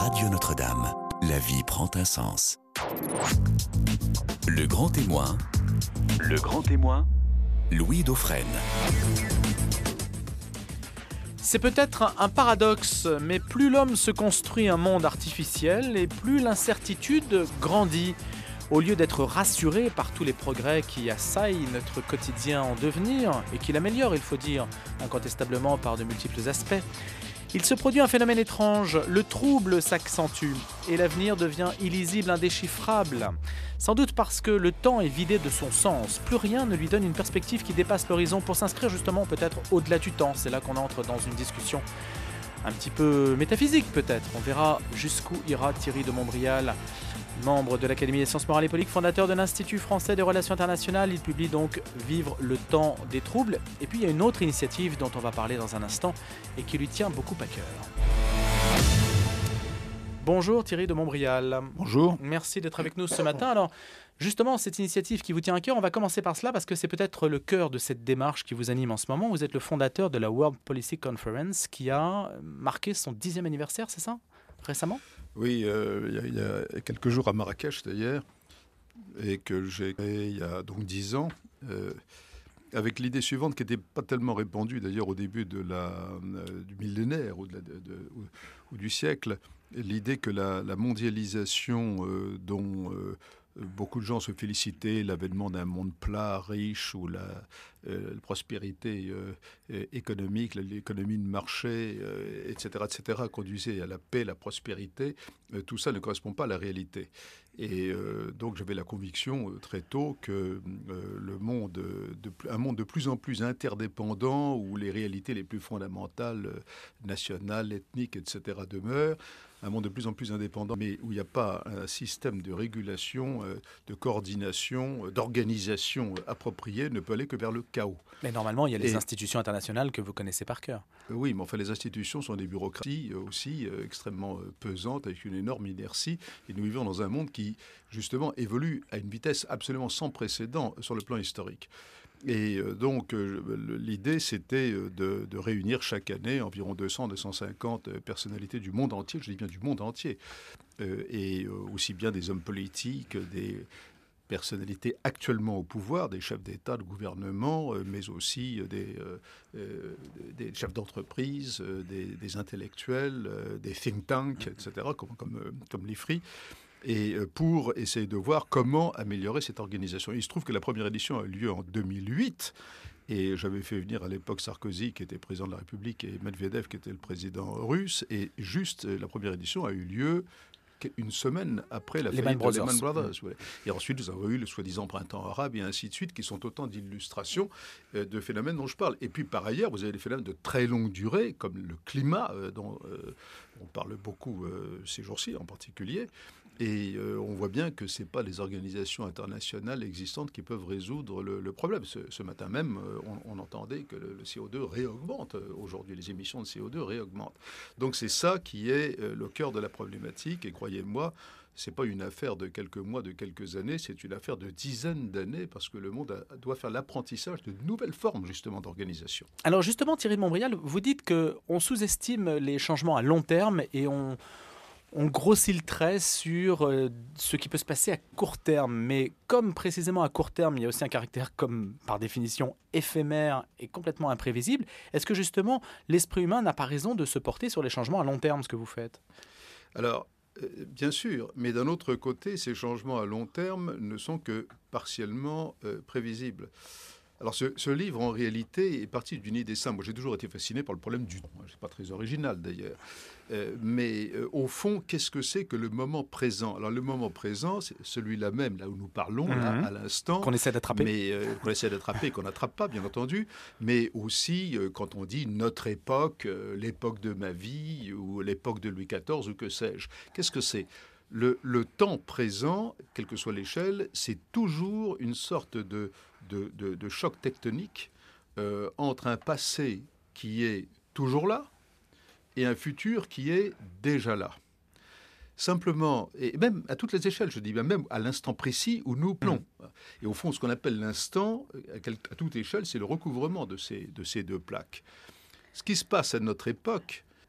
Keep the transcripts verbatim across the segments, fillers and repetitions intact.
Radio Notre-Dame. La vie prend un sens. Le grand témoin. Le grand témoin. Louis Dauphren. C'est peut-être un paradoxe, mais plus l'homme se construit un monde artificiel et plus l'incertitude grandit. Au lieu d'être rassuré par tous les progrès qui assaillent notre quotidien en devenir et qui l'améliorent, il faut dire, incontestablement par de multiples aspects, il se produit un phénomène étrange, le trouble s'accentue et l'avenir devient illisible, indéchiffrable. Sans doute parce que le temps est vidé de son sens, plus rien ne lui donne une perspective qui dépasse l'horizon pour s'inscrire justement peut-être au-delà du temps. C'est là qu'on entre dans une discussion un petit peu métaphysique peut-être. On verra jusqu'où ira Thierry de Montbrial. Membre de l'Académie des sciences morales et politiques, fondateur de l'Institut français des relations internationales, il publie donc Vivre le temps des troubles. Et puis il y a une autre initiative dont on va parler dans un instant et qui lui tient beaucoup à cœur. Bonjour Thierry de Montbrial. Bonjour. Merci d'être avec nous ce matin. Alors justement, cette initiative qui vous tient à cœur, on va commencer par cela parce que c'est peut-être le cœur de cette démarche qui vous anime en ce moment. Vous êtes le fondateur de la World Policy Conference qui a marqué son dixième anniversaire, c'est ça, récemment ? Oui, euh, il, y a, il y a quelques jours à Marrakech d'ailleurs, et que j'ai créé il y a donc dix ans, euh, avec l'idée suivante qui n'était pas tellement répandue d'ailleurs au début de la, euh, du millénaire ou, de la, de, de, ou, ou du siècle, l'idée que la, la mondialisation euh, dont euh, beaucoup de gens se félicitaient, l'avènement d'un monde plat, riche, où la, euh, la prospérité euh, économique, l'économie de marché, euh, et cetera, et cetera, conduisait à la paix, la prospérité, euh, tout ça ne correspond pas à la réalité. Et euh, donc j'avais la conviction euh, très tôt que euh, le monde, de, un monde de plus en plus interdépendant, où les réalités les plus fondamentales, euh, nationales, ethniques, et cetera, demeurent, un monde de plus en plus indépendant, mais où il n'y a pas un système de régulation, euh, de coordination, euh, d'organisation euh, appropriée, ne peut aller que vers le chaos. Mais normalement, il y a les Et, institutions internationales que vous connaissez par cœur. Euh, oui, mais enfin, les institutions sont des bureaucraties euh, aussi euh, extrêmement euh, pesantes, avec une énorme inertie. Et nous vivons dans un monde qui, justement, évolue à une vitesse absolument sans précédent sur le plan historique. Et euh, donc, euh, l'idée, c'était de, de réunir chaque année environ deux cents à deux cent cinquante personnalités du monde entier, je dis bien du monde entier, euh, et euh, aussi bien des hommes politiques, des personnalités actuellement au pouvoir, des chefs d'État, de gouvernement, euh, mais aussi euh, des, euh, euh, des chefs d'entreprise, euh, des, des intellectuels, euh, des think tanks, et cetera, comme, comme, euh, comme l'I F R I. Et pour essayer de voir comment améliorer cette organisation. Il se trouve que la première édition a eu lieu en deux mille huit, et j'avais fait venir à l'époque Sarkozy, qui était président de la République, et Medvedev, qui était le président russe, et juste la première édition a eu lieu une semaine après la faillite de Lehman Brothers. Mmh. Et ensuite, nous avons eu le soi-disant printemps arabe et ainsi de suite, qui sont autant d'illustrations euh, de phénomènes dont je parle. Et puis, par ailleurs, vous avez des phénomènes de très longue durée, comme le climat, euh, dont euh, on parle beaucoup euh, ces jours-ci en particulier. Et euh, on voit bien que ce n'est pas les organisations internationales existantes qui peuvent résoudre le, le problème. Ce, ce matin même, euh, on, on entendait que le, le C O deux réaugmente. Euh, aujourd'hui, les émissions de C O deux réaugmentent. Donc c'est ça qui est euh, le cœur de la problématique. Et croyez-moi, ce n'est pas une affaire de quelques mois, de quelques années, c'est une affaire de dizaines d'années, parce que le monde a, doit faire l'apprentissage de nouvelles formes, justement, d'organisation. Alors justement, Thierry de Montbrial, vous dites qu'on sous-estime les changements à long terme et on... On grossit le trait sur euh, ce qui peut se passer à court terme. Mais comme précisément à court terme, il y a aussi un caractère comme par définition éphémère et complètement imprévisible, est-ce que justement l'esprit humain n'a pas raison de se porter sur les changements à long terme, ce que vous faites ? Alors, euh, bien sûr, mais d'un autre côté, ces changements à long terme ne sont que partiellement euh, prévisibles. Alors ce, ce livre, en réalité, est parti d'une idée simple. Moi, j'ai toujours été fasciné par le problème du temps. Ce n'est pas très original, d'ailleurs. Euh, mais euh, au fond, qu'est-ce que c'est que le moment présent ? Alors le moment présent, c'est celui-là même, là où nous parlons, mmh. là, à l'instant. Qu'on essaie d'attraper. Mais euh, qu'on essaie d'attraper, qu'on n'attrape pas, bien entendu. Mais aussi, euh, quand on dit notre époque, euh, l'époque de ma vie, ou l'époque de Louis quatorze, ou que sais-je. Qu'est-ce que c'est ? Le, le temps présent, quelle que soit l'échelle, c'est toujours une sorte de, de, de, de choc tectonique euh, entre un passé qui est toujours là et un futur qui est déjà là. Simplement, et même à toutes les échelles, je dis bien même à l'instant précis où nous plomb. Mmh. Et au fond, ce qu'on appelle l'instant, à toute échelle, c'est le recouvrement de ces, de ces deux plaques. Ce qui se passe à notre époque,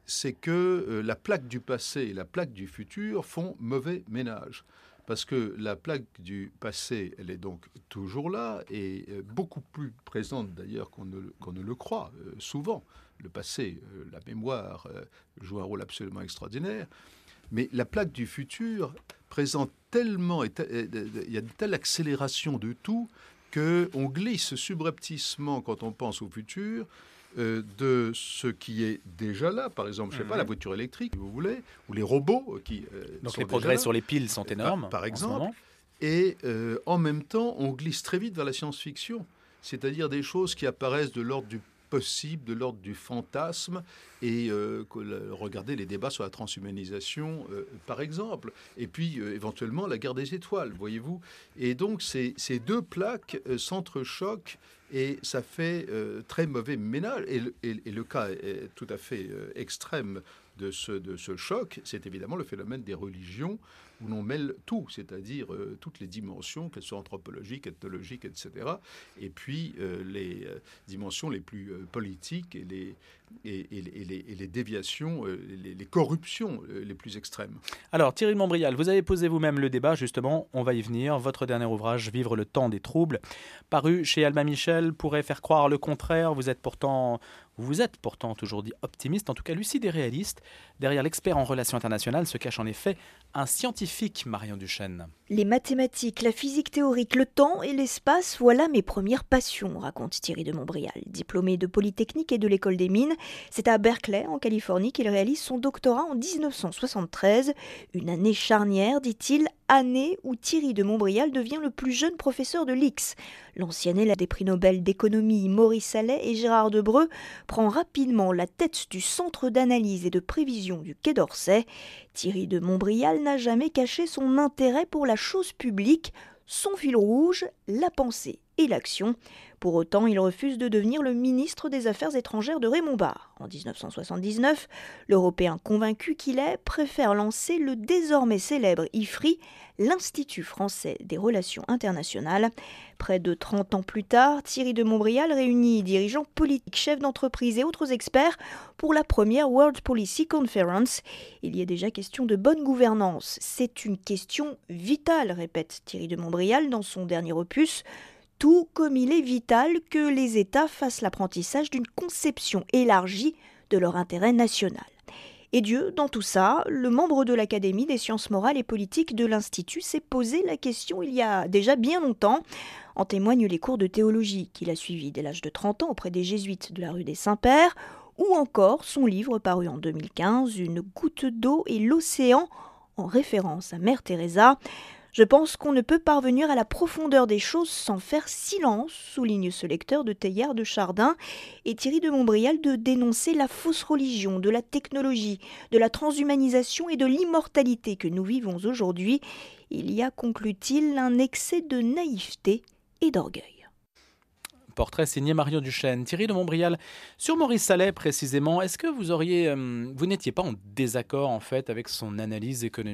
c'est que euh, la plaque du passé et la plaque du futur font mauvais ménage. Parce que la plaque du passé, elle est donc toujours là et euh, beaucoup plus présente d'ailleurs qu'on ne, qu'on ne le croit euh, souvent. Le passé, euh, la mémoire euh, joue un rôle absolument extraordinaire. Mais la plaque du futur présente tellement, il y a une telle accélération de tout qu'on glisse subrepticement quand on pense au futur euh, de ce qui est déjà là. Par exemple, je ne sais pas, la voiture électrique, si vous voulez, ou les robots qui euh, Donc sont les progrès déjà là, sur les piles sont énormes. Par, par en ce exemple. moment. Et euh, en même temps, on glisse très vite vers la science-fiction, c'est-à-dire des choses qui apparaissent de l'ordre du possible, de l'ordre du fantasme, et euh, regardez les débats sur la transhumanisation, euh, par exemple, et puis euh, éventuellement la guerre des étoiles, voyez-vous. Et donc ces, ces deux plaques euh, s'entrechoquent, et ça fait euh, très mauvais ménage. Et le, et, et le cas est tout à fait euh, extrême de ce, de ce choc, c'est évidemment le phénomène des religions, où l'on mêle tout, c'est-à-dire euh, toutes les dimensions, qu'elles soient anthropologiques, ethnologiques, et cetera. Et puis euh, les euh, dimensions les plus euh, politiques et les, et, et, et, les, et les déviations, euh, les, les corruptions euh, les plus extrêmes. Alors Thierry de Montbrial, vous avez posé vous-même le débat, justement, on va y venir. Votre dernier ouvrage, Vivre le temps des troubles, paru chez Albin Michel, pourrait faire croire le contraire. Vous êtes pourtant... Vous êtes pourtant toujours dit optimiste, en tout cas lucide et réaliste. Derrière l'expert en relations internationales se cache en effet un scientifique, Marion Duchesne. Les mathématiques, la physique théorique, le temps et l'espace, voilà mes premières passions, raconte Thierry de Montbrial. Diplômé de Polytechnique et de l'École des Mines, c'est à Berkeley, en Californie, qu'il réalise son doctorat en dix-neuf cent soixante-treize. Une année charnière, dit-il, année où Thierry de Montbrial devient le plus jeune professeur de l'I X. L'ancien élève des prix Nobel d'économie Maurice Allais et Gérard Debreu prend rapidement la tête du centre d'analyse et de prévision du Quai d'Orsay. Thierry de Montbrial n'a jamais caché son intérêt pour la chose publique, son fil rouge, la pensée et l'action. Pour autant, il refuse de devenir le ministre des Affaires étrangères de Raymond Barre. En dix-neuf cent soixante-dix-neuf, l'Européen convaincu qu'il est préfère lancer le désormais célèbre I F R I, l'Institut français des relations internationales. Près de trente ans plus tard, Thierry de Montbrial réunit dirigeants politiques, chefs d'entreprise et autres experts pour la première World Policy Conference. Il y est déjà question de bonne gouvernance. C'est une question vitale, répète Thierry de Montbrial dans son dernier opus. Tout comme il est vital que les États fassent l'apprentissage d'une conception élargie de leur intérêt national. Et Dieu, dans tout ça, le membre de l'Académie des sciences morales et politiques de l'Institut s'est posé la question il y a déjà bien longtemps. En témoignent les cours de théologie qu'il a suivis dès l'âge de trente ans auprès des jésuites de la rue des Saints-Pères, ou encore son livre paru en deux mille quinze, Une goutte d'eau et l'océan, en référence à Mère Teresa. Je pense qu'on ne peut parvenir à la profondeur des choses sans faire silence, souligne ce lecteur de Teilhard de Chardin, et Thierry de Montbrial de dénoncer la fausse religion, de la technologie, de la transhumanisation et de l'immortalité que nous vivons aujourd'hui. Il y a, conclut-il, un excès de naïveté et d'orgueil. Portrait signé Marion Duchesne. Thierry de Montbrial, sur Maurice Allais précisément, est-ce que vous auriez, euh, vous n'étiez pas en désaccord en fait avec son analyse économique ?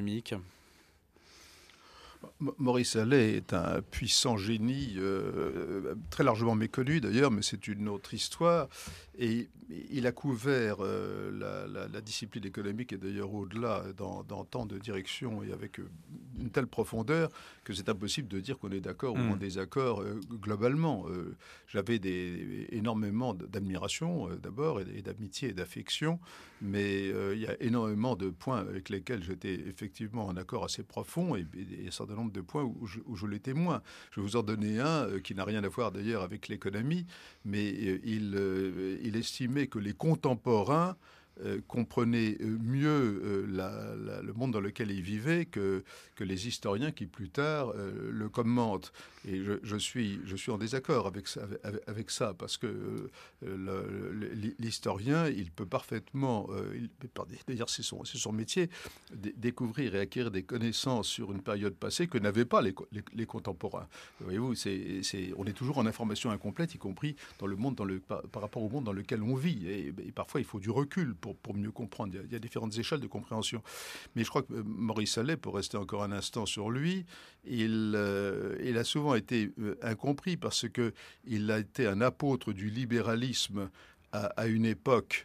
Maurice Allais est un puissant génie, euh, très largement méconnu d'ailleurs, mais c'est une autre histoire. Et il a couvert euh, la, la, la discipline économique et d'ailleurs au-delà dans, dans tant de directions et avec une telle profondeur que c'est impossible de dire qu'on est d'accord mmh. ou en désaccord euh, globalement. Euh, j'avais des, énormément d'admiration euh, d'abord et, et d'amitié et d'affection, mais euh, il y a énormément de points avec lesquels j'étais effectivement en accord assez profond et, et, et un certain nombre de points où je, où je l'étais moins. Je vais vous en donner un euh, qui n'a rien à voir d'ailleurs avec l'économie, mais euh, il... Euh, il estimait que les contemporains euh, comprenaient mieux euh, la, la, le monde dans lequel ils vivaient que, que les historiens qui plus tard euh, le commentent. Et je, je, suis, je suis en désaccord avec ça, avec, avec ça parce que euh, le, le, l'historien, il peut parfaitement, euh, il, d'ailleurs c'est son, c'est son métier, d- découvrir et acquérir des connaissances sur une période passée que n'avaient pas les, les, les contemporains. Voyez-vous, c'est, c'est, on est toujours en information incomplète, y compris dans le monde dans le, par, par rapport au monde dans lequel on vit. Et, et parfois, il faut du recul pour, pour mieux comprendre. Il y, a, il y a différentes échelles de compréhension. Mais je crois que Maurice Allais, pour rester encore un instant sur lui, il, euh, il a souvent été euh, incompris parce qu'il a été un apôtre du libéralisme à, à une époque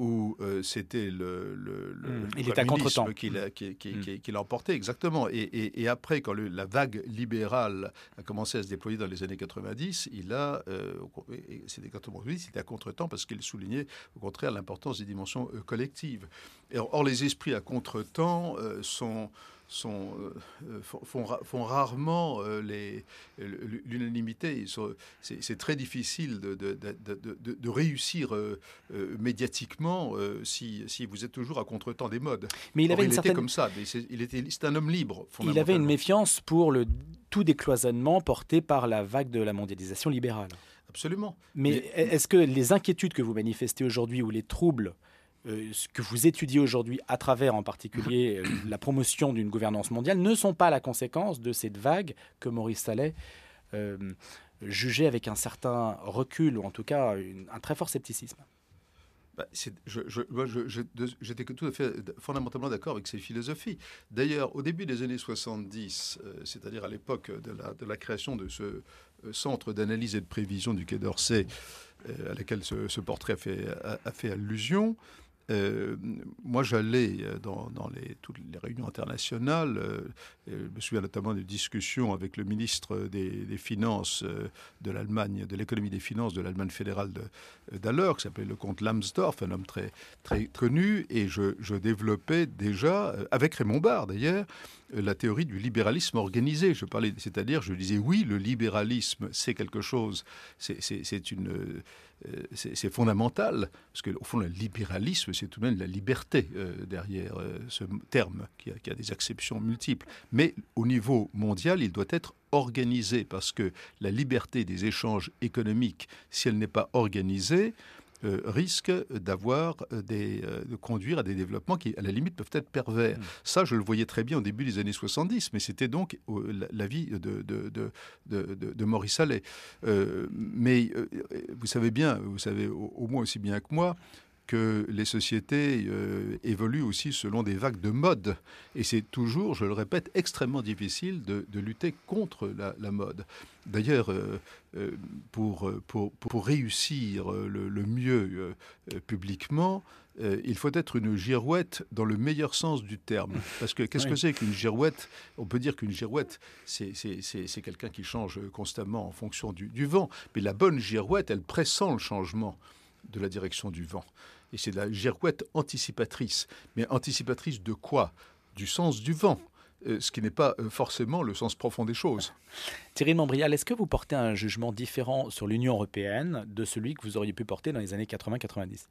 où euh, c'était le, le, le, mmh, le il était à contre-temps qui l'a, qui, qui, mmh. qui, qui l'a emporté, exactement. Et, et, et après, quand le, la vague libérale a commencé à se déployer dans les années quatre-vingt-dix, il a, euh, c'était quatre-vingt-dix, il était à contre-temps parce qu'il soulignait au contraire l'importance des dimensions euh, collectives. Et, or, les esprits à contre-temps euh, sont... Sont, euh, font, font rarement euh, les, l'unanimité. Sont, c'est, c'est très difficile de, de, de, de, de réussir euh, euh, médiatiquement euh, si, si vous êtes toujours à contre-temps des modes. Mais il Or, avait il une était certaine... comme ça. Mais c'est, il était, c'est un homme libre, il avait une méfiance pour le tout décloisonnement porté par la vague de la mondialisation libérale. Absolument. Mais, Mais est-ce que les inquiétudes que vous manifestez aujourd'hui ou les troubles Euh, ce que vous étudiez aujourd'hui à travers en particulier euh, la promotion d'une gouvernance mondiale ne sont pas la conséquence de cette vague que Maurice Sallet euh, jugeait avec un certain recul ou en tout cas une, un très fort scepticisme? Bah, c'est, je, je, moi, je, je, j'étais tout à fait fondamentalement d'accord avec ces philosophies. D'ailleurs, au début des années soixante-dix, euh, c'est-à-dire à l'époque de la, de la création de ce euh, centre d'analyse et de prévision du Quai d'Orsay, euh, à laquelle ce, ce portrait a fait, a, a fait allusion, Euh, moi, j'allais dans, dans les, toutes les réunions internationales. Euh, je me souviens notamment de discussions avec le ministre des, des Finances euh, de l'Allemagne, de l'économie des finances de l'Allemagne fédérale de, d'alors, qui s'appelait le comte Lambsdorff, un homme très, très connu. Et je, je développais déjà, euh, avec Raymond Barre d'ailleurs, euh, la théorie du libéralisme organisé. Je parlais, c'est-à-dire, je disais, oui, le libéralisme, c'est quelque chose, c'est, c'est, c'est une... Euh, C'est, c'est fondamental, parce qu'au fond, le libéralisme, c'est tout de même la liberté euh, derrière euh, ce terme, qui a, qui a des acceptions multiples. Mais au niveau mondial, il doit être organisé, parce que la liberté des échanges économiques, si elle n'est pas organisée, Euh, risque d'avoir des, euh, de conduire à des développements qui, à la limite, peuvent être pervers. Mmh. Ça, je le voyais très bien au début des années soixante-dix, mais c'était donc euh, l'avis de, de, de, de, de, de Maurice Sallet. Euh, mais euh, vous savez bien, vous savez au, au moins aussi bien que moi, que les sociétés euh, évoluent aussi selon des vagues de mode. Et c'est toujours, je le répète, extrêmement difficile de, de lutter contre la, la mode. D'ailleurs, euh, euh, pour, pour, pour réussir le, le mieux euh, publiquement, euh, il faut être une girouette dans le meilleur sens du terme. Parce que qu'est-ce oui. que c'est qu'une girouette? On peut dire qu'une girouette, c'est, c'est, c'est, c'est quelqu'un qui change constamment en fonction du, du vent. Mais la bonne girouette, elle pressent le changement de la direction du vent. Et c'est la girouette anticipatrice. Mais anticipatrice de quoi? Du sens du vent, euh, ce qui n'est pas euh, forcément le sens profond des choses. Thierry de Montbrial, est-ce que vous portez un jugement différent sur l'Union européenne de celui que vous auriez pu porter dans les années quatre-vingts quatre-vingt-dix?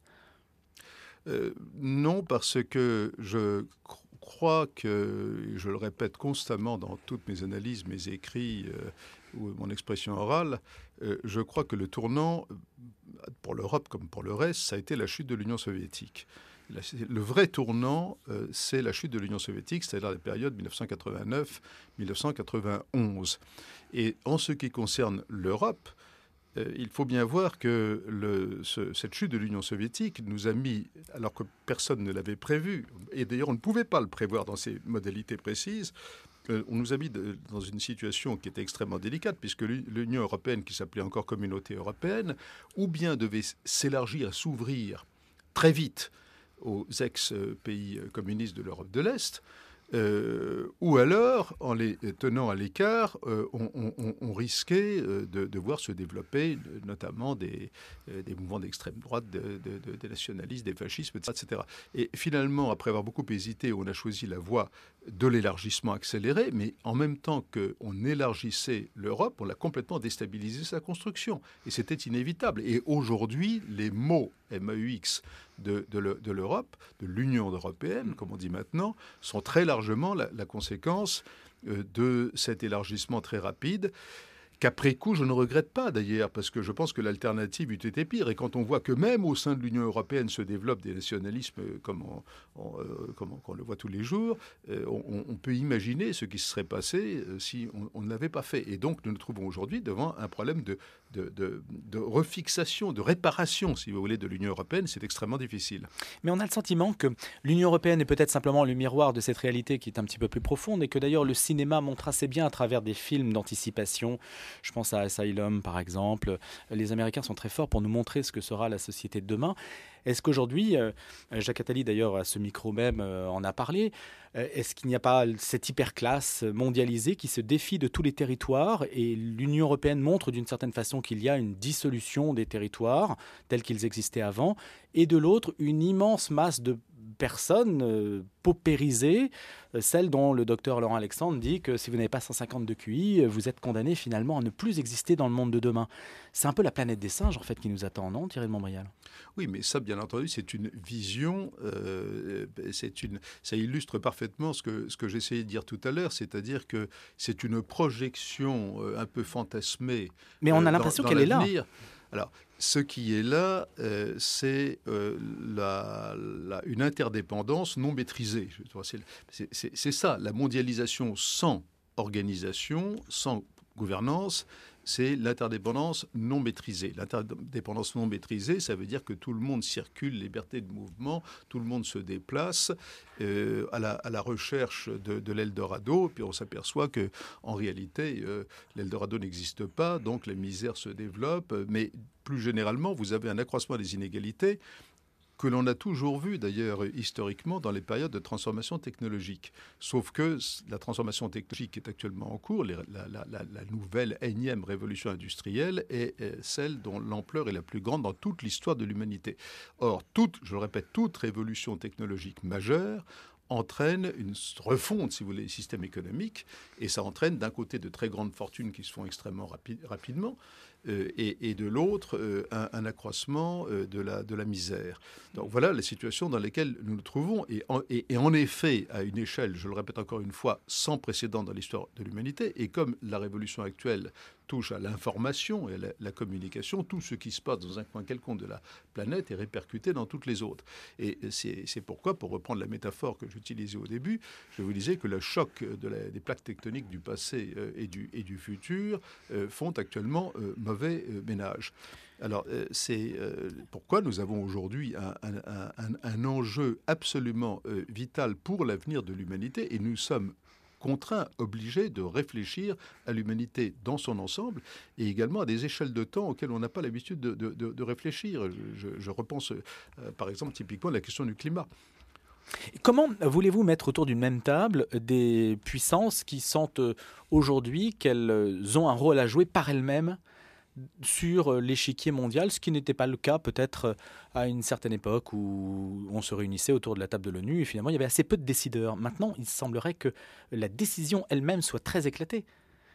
euh, Non, parce que je crois que, je le répète constamment dans toutes mes analyses, mes écrits euh, ou mon expression orale, euh, je crois que le tournant, pour l'Europe comme pour le reste, ça a été la chute de l'Union soviétique. Le vrai tournant, euh, c'est la chute de l'Union soviétique, c'est-à-dire la période dix-neuf cent quatre-vingt-neuf dix-neuf cent quatre-vingt-onze. Et en ce qui concerne l'Europe, euh, il faut bien voir que le, ce, cette chute de l'Union soviétique nous a mis, alors que personne ne l'avait prévu, et d'ailleurs on ne pouvait pas le prévoir dans ces modalités précises, euh, on nous a mis de, dans une situation qui était extrêmement délicate, puisque l'Union européenne, qui s'appelait encore Communauté européenne, ou bien devait s'élargir, s'ouvrir très vite aux ex-pays communistes de l'Europe de l'Est, euh, ou alors, en les tenant à l'écart, euh, on, on, on risquait euh, de, de voir se développer notamment des, euh, des mouvements d'extrême droite, de, de, de, des nationalistes, des fascismes, et cetera. Et finalement, après avoir beaucoup hésité, on a choisi la voie de l'élargissement accéléré, mais en même temps qu'on élargissait l'Europe, on l'a complètement déstabilisé sa construction. Et c'était inévitable. Et aujourd'hui, les mots M A U X de, de, le, de l'Europe, de l'Union européenne, comme on dit maintenant, sont très largement la, la conséquence euh, de cet élargissement très rapide, qu'après coup, je ne regrette pas d'ailleurs, parce que je pense que l'alternative eût été pire. Et quand on voit que même au sein de l'Union européenne se développent des nationalismes comme on, on, euh, comme on, on le voit tous les jours, euh, on, on peut imaginer ce qui se serait passé euh, si on, on ne l'avait pas fait. Et donc, nous nous trouvons aujourd'hui devant un problème de, de, de, de refixation, de réparation, si vous voulez, de l'Union européenne. C'est extrêmement difficile. Mais on a le sentiment que l'Union européenne est peut-être simplement le miroir de cette réalité qui est un petit peu plus profonde, et que d'ailleurs le cinéma montre assez bien à travers des films d'anticipation Je pense à Asylum, par exemple. Les Américains sont très forts pour nous montrer ce que sera la société de demain. Est-ce qu'aujourd'hui, euh, Jacques Attali d'ailleurs à ce micro même euh, en a parlé, euh, est-ce qu'il n'y a pas cette hyperclasse mondialisée qui se défie de tous les territoires et l'Union européenne montre d'une certaine façon qu'il y a une dissolution des territoires tels qu'ils existaient avant et de l'autre une immense masse de personnes euh, paupérisées, euh, celle dont le docteur Laurent Alexandre dit que si vous n'avez pas cent cinquante de Q I, vous êtes condamné finalement à ne plus exister dans le monde de demain. C'est un peu la planète des singes en fait qui nous attend, non, Thierry de Montbrial? Oui, mais ça, bien entendu, c'est une vision, euh, c'est une, ça illustre parfaitement ce que, ce que j'essayais de dire tout à l'heure, c'est-à-dire que c'est une projection euh, un peu fantasmée. Mais on a euh, l'impression dans, qu'elle dans est là. Alors, ce qui est là, euh, c'est euh, la, la, une interdépendance non maîtrisée. C'est, c'est, c'est ça, la mondialisation sans organisation, sans gouvernance, c'est l'interdépendance non maîtrisée. L'interdépendance non maîtrisée, ça veut dire que tout le monde circule, liberté de mouvement, tout le monde se déplace euh, à, la, à la recherche de, de l'Eldorado, puis on s'aperçoit qu'en réalité, euh, l'Eldorado n'existe pas, donc la misère se développe, mais plus généralement, vous avez un accroissement des inégalités que l'on a toujours vu d'ailleurs historiquement dans les périodes de transformation technologique. Sauf que la transformation technologique qui est actuellement en cours, la, la, la, la nouvelle énième révolution industrielle, est, est celle dont l'ampleur est la plus grande dans toute l'histoire de l'humanité. Or, toute, je le répète, toute révolution technologique majeure entraîne une refonte, si vous voulez, des systèmes économiques, et ça entraîne d'un côté de très grandes fortunes qui se font extrêmement rapi- rapidement, euh, et, et de l'autre euh, un, un accroissement euh, de, la, de la misère. Donc voilà la situation dans laquelle nous nous trouvons, et en, et, et en effet, à une échelle, je le répète encore une fois, sans précédent dans l'histoire de l'humanité, et comme la révolution actuelle touche à l'information et à la, la communication, tout ce qui se passe dans un coin quelconque de la planète est répercuté dans toutes les autres. Et c'est, c'est pourquoi, pour reprendre la métaphore que j'utilisais au début, je vous disais que le choc de la, des plaques tectoniques du passé euh, et, du, et du futur euh, font actuellement euh, mauvais euh, ménage. Alors, euh, c'est euh, pourquoi nous avons aujourd'hui un, un, un, un enjeu absolument euh, vital pour l'avenir de l'humanité, et nous sommes contraints, obligés de réfléchir à l'humanité dans son ensemble et également à des échelles de temps auxquelles on n'a pas l'habitude de, de, de, de réfléchir. Je, je repense euh, par exemple typiquement à la question du climat. Comment voulez-vous mettre autour d'une même table des puissances qui sentent aujourd'hui qu'elles ont un rôle à jouer par elles-mêmes sur l'échiquier mondial, ce qui n'était pas le cas peut-être à une certaine époque où on se réunissait autour de la table de l'ONU et finalement il y avait assez peu de décideurs. Maintenant, il semblerait que la décision elle-même soit très éclatée.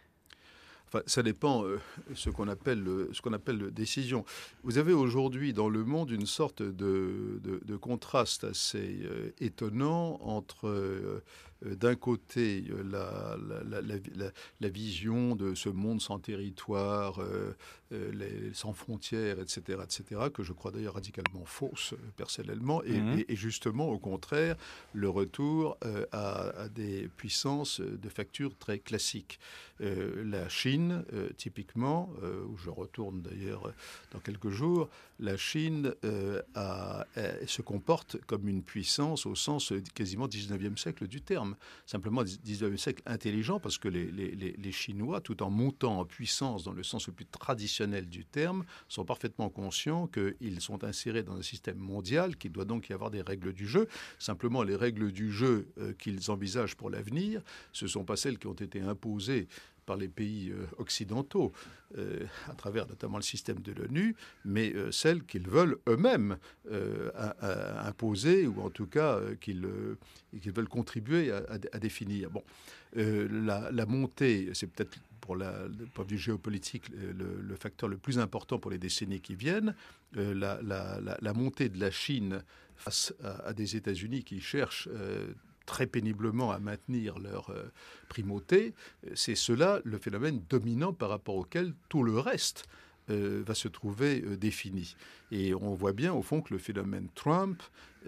Enfin, ça dépend euh, ce qu'on appelle le, ce qu'on appelle le décision. Vous avez aujourd'hui dans le monde une sorte de, de, de contraste assez euh, étonnant entre euh, d'un côté la, la, la, la, la vision de ce monde sans territoire, euh, les, sans frontières, et cetera, et cetera, que je crois d'ailleurs radicalement fausse personnellement, et, mmh. et, et justement au contraire le retour euh, à, à des puissances de facture très classiques. Euh, la Chine, euh, typiquement, euh, où je retourne d'ailleurs dans quelques jours, la Chine euh, a, a, se comporte comme une puissance au sens quasiment dix-neuvième siècle du terme. Simplement dix-neuvième siècle intelligent, parce que les, les, les Chinois, tout en montant en puissance dans le sens le plus traditionnel du terme, sont parfaitement conscients qu'ils sont insérés dans un système mondial, qu'il doit donc y avoir des règles du jeu. Simplement, les règles du jeu euh, qu'ils envisagent pour l'avenir, ce ne sont pas celles qui ont été imposées par les pays euh, occidentaux, euh, à travers notamment le système de l'ONU, mais euh, celles qu'ils veulent eux-mêmes euh, à, à imposer, ou en tout cas euh, qu'ils, euh, qu'ils veulent contribuer à, à, à définir. Bon, euh, la, la montée, c'est peut-être pour la, le point de vue géopolitique le, le facteur le plus important pour les décennies qui viennent, euh, la, la, la, la montée de la Chine face à, à des États-Unis qui cherchent euh, très péniblement à maintenir leur euh, primauté, c'est cela le phénomène dominant par rapport auquel tout le reste euh, va se trouver euh, défini. Et on voit bien, au fond, que le phénomène Trump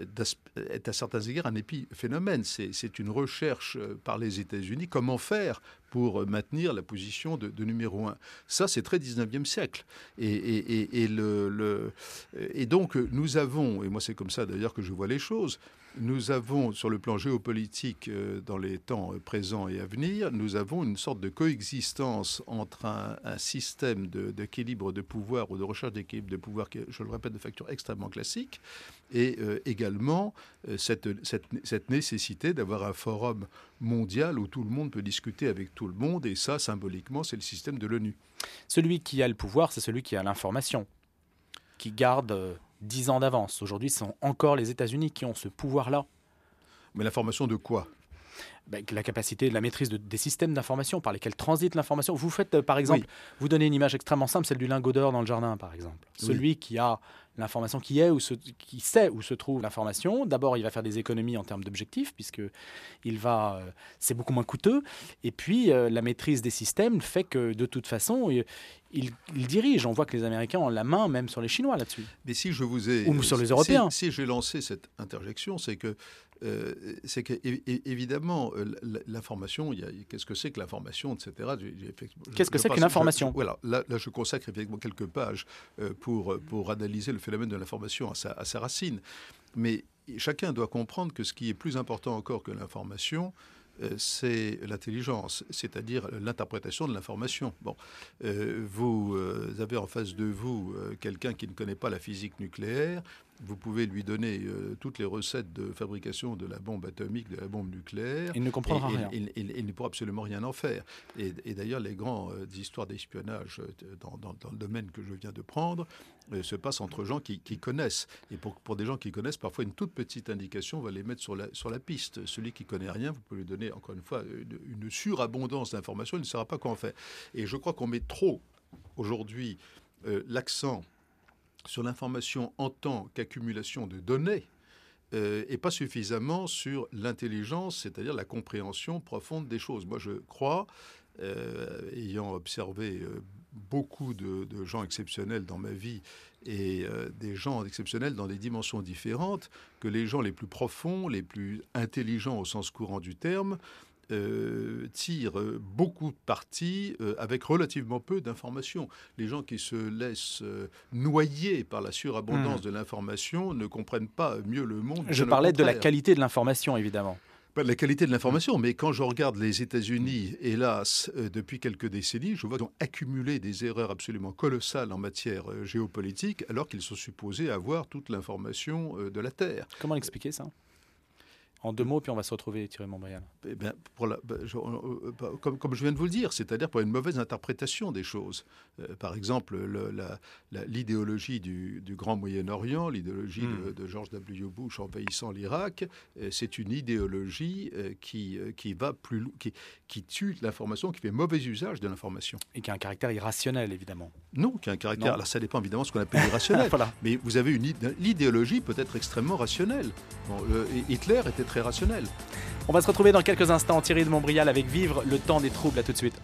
est à certains égards un épiphénomène. C'est, c'est une recherche par les États-Unis, comment faire pour maintenir la position de, de numéro un. Ça, c'est très dix-neuvième siècle. Et, et, et, et, le, le, et donc, nous avons, et moi c'est comme ça d'ailleurs que je vois les choses, nous avons, sur le plan géopolitique, euh, dans les temps présents et à venir, nous avons une sorte de coexistence entre un, un système de, d'équilibre de pouvoir ou de recherche d'équilibre de pouvoir, qui, je le répète, de facture extrêmement classique, et euh, également euh, cette, cette, cette nécessité d'avoir un forum mondial où tout le monde peut discuter avec tout le monde, et ça, symboliquement, c'est le système de l'ONU. Celui qui a le pouvoir, c'est celui qui a l'information, qui garde euh, dix ans d'avance. Aujourd'hui, ce sont encore les États-Unis qui ont ce pouvoir-là. Mais l'information de quoi ? Ben, la capacité, la maîtrise de, des systèmes d'information par lesquels transite l'information. Vous faites, euh, par exemple, oui. vous donnez une image extrêmement simple, celle du lingot d'or dans le jardin, par exemple. Oui. Celui qui a l'information, qui, est, ou se, qui sait où se trouve l'information, d'abord, il va faire des économies en termes d'objectifs, puisque il va, euh, c'est beaucoup moins coûteux. Et puis, euh, la maîtrise des systèmes fait que, de toute façon, il, il, il dirige. On voit que les Américains ont la main, même sur les Chinois, là-dessus. Mais si je vous ai... Ou sur les Européens. Si, si j'ai lancé cette interjection, c'est que Euh, c'est qu'évidemment, l'information, il y a, qu'est-ce que c'est que l'information, et cetera. J'ai, j'ai, qu'est-ce que c'est qu'une information ? je, voilà, là, là, je consacre effectivement quelques pages euh, pour, pour analyser le phénomène de l'information à sa, à sa racine. Mais chacun doit comprendre que ce qui est plus important encore que l'information, euh, c'est l'intelligence, c'est-à-dire l'interprétation de l'information. Bon, euh, vous euh, avez en face de vous euh, quelqu'un qui ne connaît pas la physique nucléaire. Vous pouvez lui donner euh, toutes les recettes de fabrication de la bombe atomique, de la bombe nucléaire. Il ne comprendra et, rien. Il, il, il, il ne pourra absolument rien en faire. Et, et d'ailleurs, les grandes euh, histoires d'espionnage euh, dans, dans, dans le domaine que je viens de prendre euh, se passent entre gens qui, qui connaissent. Et pour, pour des gens qui connaissent, parfois une toute petite indication va les mettre sur la, sur la piste. Celui qui ne connaît rien, vous pouvez lui donner, encore une fois, une, une surabondance d'informations, il ne saura pas quoi en faire. Et je crois qu'on met trop, aujourd'hui, euh, l'accent sur l'information en tant qu'accumulation de données euh, et pas suffisamment sur l'intelligence, c'est-à-dire la compréhension profonde des choses. Moi, je crois, euh, ayant observé euh, beaucoup de, de gens exceptionnels dans ma vie et euh, des gens exceptionnels dans des dimensions différentes, que les gens les plus profonds, les plus intelligents au sens courant du terme, Euh, tirent beaucoup de parti euh, avec relativement peu d'informations. Les gens qui se laissent euh, noyer par la surabondance mmh. de l'information ne comprennent pas mieux le monde. Je parlais de la qualité de l'information, évidemment. Pas de la qualité de l'information, mais quand je regarde les États-Unis, hélas, euh, depuis quelques décennies, je vois qu'ils ont accumulé des erreurs absolument colossales en matière euh, géopolitique, alors qu'ils sont supposés avoir toute l'information euh, de la Terre. Comment l'expliquer, ça ? En deux mots, puis on va se retrouver, Thierry Montbrial. Eh bien, pour la, je, comme, comme je viens de vous le dire, c'est-à-dire pour une mauvaise interprétation des choses. Euh, par exemple, le, la, la, l'idéologie du, du Grand Moyen-Orient, l'idéologie mm. de, de George W. Bush envahissant l'Irak, euh, c'est une idéologie euh, qui, euh, qui va plus, qui, qui tue l'information, qui fait mauvais usage de l'information. Et qui a un caractère irrationnel, évidemment. Non, qui a un caractère... Non. Alors, ça dépend évidemment de ce qu'on appelle irrationnel. Voilà. Mais vous avez une l'idéologie peut être extrêmement rationnelle. Bon, euh, Hitler était très rationnel. On va se retrouver dans quelques instants, Thierry de Montbrial, avec Vivre le temps des troubles. À tout de suite.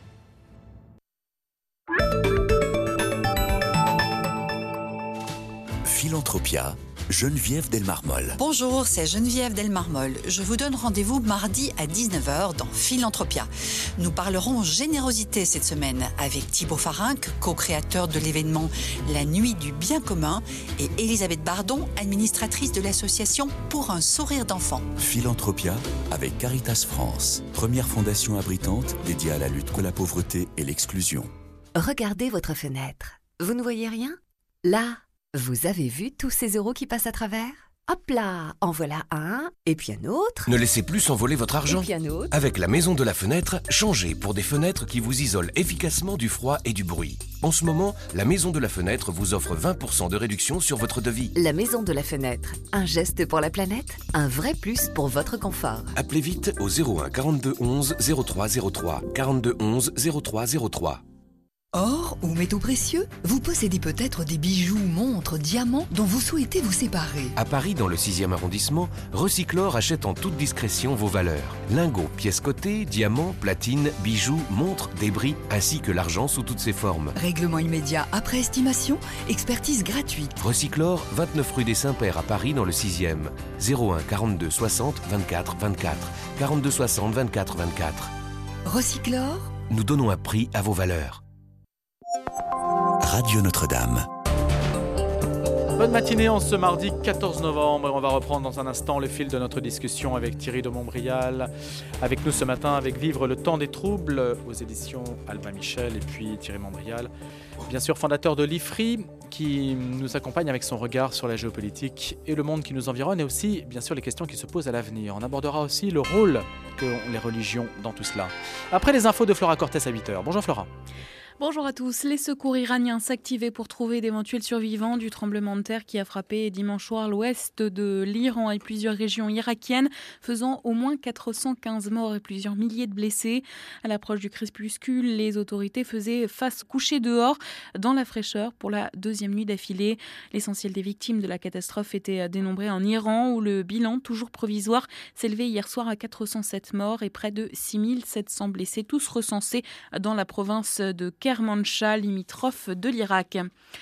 Philanthropia, Geneviève Delmarmol. Bonjour, c'est Geneviève Delmarmol. Je vous donne rendez-vous mardi à dix-neuf heures dans Philanthropia. Nous parlerons générosité cette semaine avec Thibaut Farinck, co-créateur de l'événement La Nuit du Bien Commun, et Elisabeth Bardon, administratrice de l'association Pour un sourire d'enfant. Philanthropia avec Caritas France, première fondation abritante dédiée à la lutte contre la pauvreté et l'exclusion. Regardez votre fenêtre. Vous ne voyez rien ? Là, vous avez vu tous ces euros qui passent à travers ? Hop là, en voilà un, et puis un autre. Ne laissez plus s'envoler votre argent. Et puis un autre. Avec la Maison de la Fenêtre, changez pour des fenêtres qui vous isolent efficacement du froid et du bruit. En ce moment, la Maison de la Fenêtre vous offre vingt pour cent de réduction sur votre devis. La Maison de la Fenêtre, un geste pour la planète, un vrai plus pour votre confort. Appelez vite au zéro un quarante-deux onze zéro trois zéro trois, quarante-deux onze zéro trois zéro trois. Or ou métaux précieux, vous possédez peut-être des bijoux, montres, diamants dont vous souhaitez vous séparer. À Paris, dans le sixième arrondissement, Recyclor achète en toute discrétion vos valeurs. Lingots, pièces cotées, diamants, platines, bijoux, montres, débris, ainsi que l'argent sous toutes ses formes. Règlement immédiat après estimation, expertise gratuite. Recyclor, vingt-neuf rue des Saints-Pères à Paris, dans le sixième. zéro un quarante-deux soixante vingt-quatre vingt-quatre. quarante-deux soixante vingt-quatre vingt-quatre. Recyclor, nous donnons un prix à vos valeurs. Radio Notre-Dame. Bonne matinée en ce mardi quatorze novembre. On va reprendre dans un instant le fil de notre discussion avec Thierry de Montbrial. Avec nous ce matin avec Vivre le temps des troubles aux éditions Albin Michel et puis Thierry Montbrial, bien sûr fondateur de l'I F R I, qui nous accompagne avec son regard sur la géopolitique et le monde qui nous environne et aussi bien sûr les questions qui se posent à l'avenir. On abordera aussi le rôle qu'ont les religions dans tout cela. Après les infos de Flora Cortés à huit heures. Bonjour Flora. Bonjour à tous. Les secours iraniens s'activaient pour trouver d'éventuels survivants du tremblement de terre qui a frappé dimanche soir l'ouest de l'Iran et plusieurs régions irakiennes, faisant au moins quatre cent quinze morts et plusieurs milliers de blessés. À l'approche du crépuscule, les autorités faisaient face coucher dehors dans la fraîcheur pour la deuxième nuit d'affilée. L'essentiel des victimes de la catastrophe était dénombré en Iran, où le bilan, toujours provisoire, s'élevait hier soir à quatre cent sept morts et près de six mille sept cents blessés, tous recensés dans la province de Kermanshah, limitrophe de l'Irak.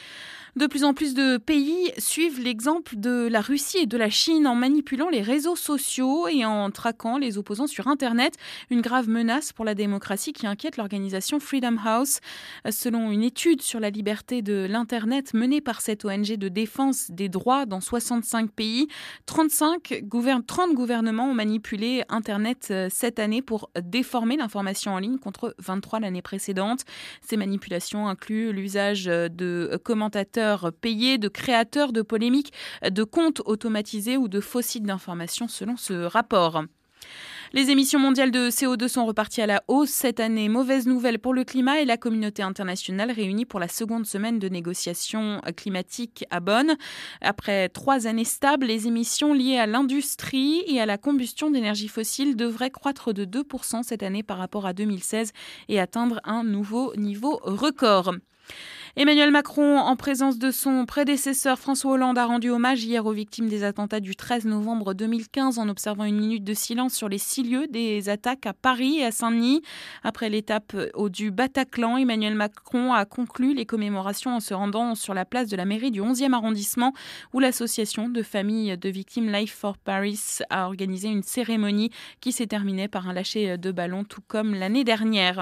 De plus en plus de pays suivent l'exemple de la Russie et de la Chine en manipulant les réseaux sociaux et en traquant les opposants sur Internet. Une grave menace pour la démocratie qui inquiète l'organisation Freedom House. Selon une étude sur la liberté de l'Internet menée par cette O N G de défense des droits dans soixante-cinq pays, trente-cinq gouvern- trente gouvernements ont manipulé Internet cette année pour déformer l'information en ligne contre vingt-trois l'année précédente. Ces manipulations incluent l'usage de commentateurs payés, de créateurs de polémiques, de comptes automatisés ou de faux sites d'information selon ce rapport. Les émissions mondiales de C O deux sont reparties à la hausse cette année. Mauvaise nouvelle pour le climat et la communauté internationale réunie pour la seconde semaine de négociations climatiques à Bonn. Après trois années stables, les émissions liées à l'industrie et à la combustion d'énergie fossile devraient croître de deux pour cent cette année par rapport à deux mille seize et atteindre un nouveau niveau record. Emmanuel Macron, en présence de son prédécesseur François Hollande, a rendu hommage hier aux victimes des attentats du treize novembre deux mille quinze en observant une minute de silence sur les six lieux des attaques à Paris et à Saint-Denis. Après l'étape du Bataclan, Emmanuel Macron a conclu les commémorations en se rendant sur la place de la mairie du onzième arrondissement où l'association de familles de victimes Life for Paris a organisé une cérémonie qui s'est terminée par un lâcher de ballon tout comme l'année dernière.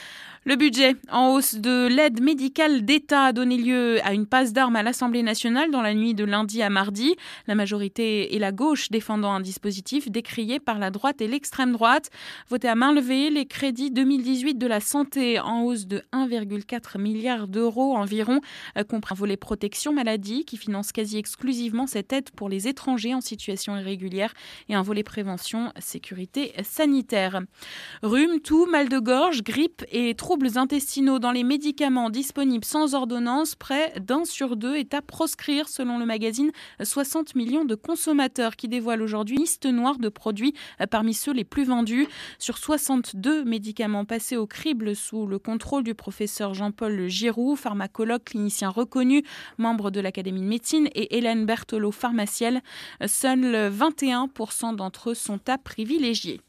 Le budget en hausse de l'aide médicale d'État a donné lieu à une passe d'armes à l'Assemblée nationale dans la nuit de lundi à mardi. La majorité et la gauche défendant un dispositif décrié par la droite et l'extrême droite. Voté à main levée, les crédits deux mille dix-huit de la santé en hausse de un virgule quatre milliard d'euros environ, comprend un volet protection maladie qui finance quasi exclusivement cette aide pour les étrangers en situation irrégulière et un volet prévention sécurité sanitaire. Rhume, toux, mal de gorge, grippe et troubles intestinaux dans les médicaments disponibles sans ordonnance, près d'un sur deux est à proscrire selon le magazine soixante millions de consommateurs qui dévoile aujourd'hui une liste noire de produits parmi ceux les plus vendus. Sur soixante-deux médicaments passés au crible sous le contrôle du professeur Jean-Paul Giroux, pharmacologue clinicien reconnu, membre de l'Académie de médecine, et Hélène Berthelot, pharmacienne, seuls vingt et un pour cent d'entre eux sont à privilégier.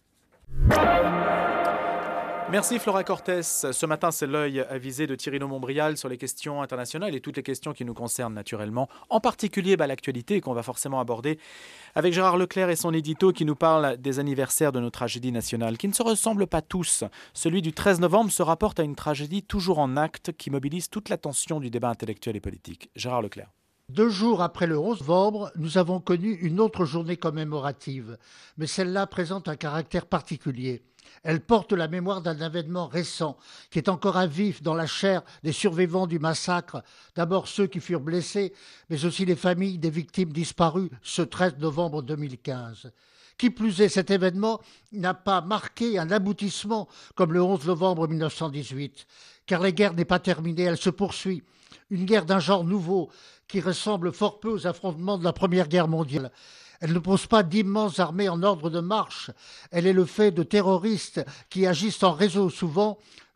Merci Flora Cortés. Ce matin, c'est l'œil avisé de Thierry de Montbrial sur les questions internationales et toutes les questions qui nous concernent naturellement, en particulier bah, l'actualité qu'on va forcément aborder avec Gérard Leclerc et son édito qui nous parle des anniversaires de nos tragédies nationales, qui ne se ressemblent pas tous. Celui du treize novembre se rapporte à une tragédie toujours en acte qui mobilise toute l'attention du débat intellectuel et politique. Gérard Leclerc. Deux jours après le onze novembre, nous avons connu une autre journée commémorative, mais celle-là présente un caractère particulier. Elle porte la mémoire d'un événement récent qui est encore à vif dans la chair des survivants du massacre, d'abord ceux qui furent blessés, mais aussi les familles des victimes disparues ce treize novembre deux mille quinze. Qui plus est, cet événement n'a pas marqué un aboutissement comme le onze novembre mille neuf cent dix-huit, car la guerre n'est pas terminée, elle se poursuit. Une guerre d'un genre nouveau qui ressemble fort peu aux affrontements de la Première Guerre mondiale. Elle ne pose pas d'immenses armées en ordre de marche. Elle est le fait de terroristes qui agissent en réseau, souvent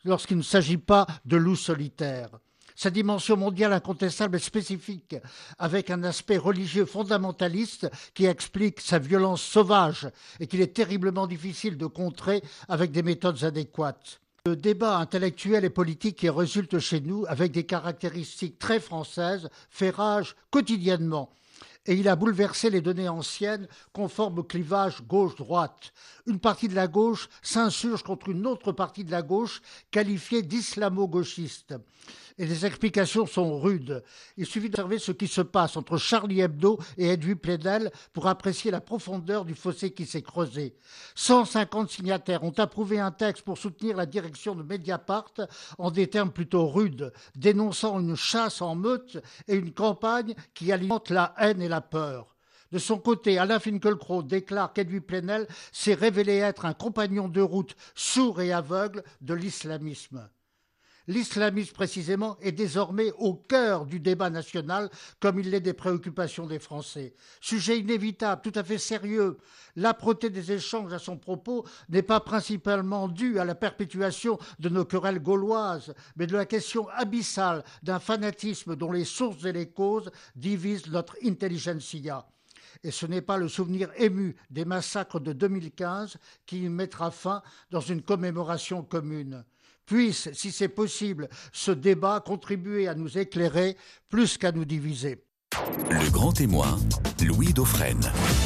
lorsqu'il ne s'agit pas de loups solitaires. Sa dimension mondiale incontestable est spécifique, avec un aspect religieux fondamentaliste qui explique sa violence sauvage et qu'il est terriblement difficile de contrer avec des méthodes adéquates. Le débat intellectuel et politique qui résulte chez nous, avec des caractéristiques très françaises, fait rage quotidiennement. Et il a bouleversé les données anciennes conformes au clivage gauche-droite. Une partie de la gauche s'insurge contre une autre partie de la gauche qualifiée d'islamo-gauchiste. Et les explications sont rudes. Il suffit d'observer ce qui se passe entre Charlie Hebdo et Edoui Plenel pour apprécier la profondeur du fossé qui s'est creusé. cent cinquante signataires ont approuvé un texte pour soutenir la direction de Mediapart en des termes plutôt rudes, dénonçant une chasse en meute et une campagne qui alimente la haine et la peur. De son côté, Alain Finkielkraut déclare qu'Edoui Plenel s'est révélé être un compagnon de route sourd et aveugle de l'islamisme. L'islamisme, précisément, est désormais au cœur du débat national, comme il l'est des préoccupations des Français. Sujet inévitable, tout à fait sérieux. L'âpreté des échanges à son propos n'est pas principalement due à la perpétuation de nos querelles gauloises, mais de la question abyssale d'un fanatisme dont les sources et les causes divisent notre intelligentsia. Et ce n'est pas le souvenir ému des massacres de deux mille quinze qui y mettra fin dans une commémoration commune. Puisse, si c'est possible, ce débat contribuer à nous éclairer plus qu'à nous diviser. Le grand témoin, Louis Dauphren.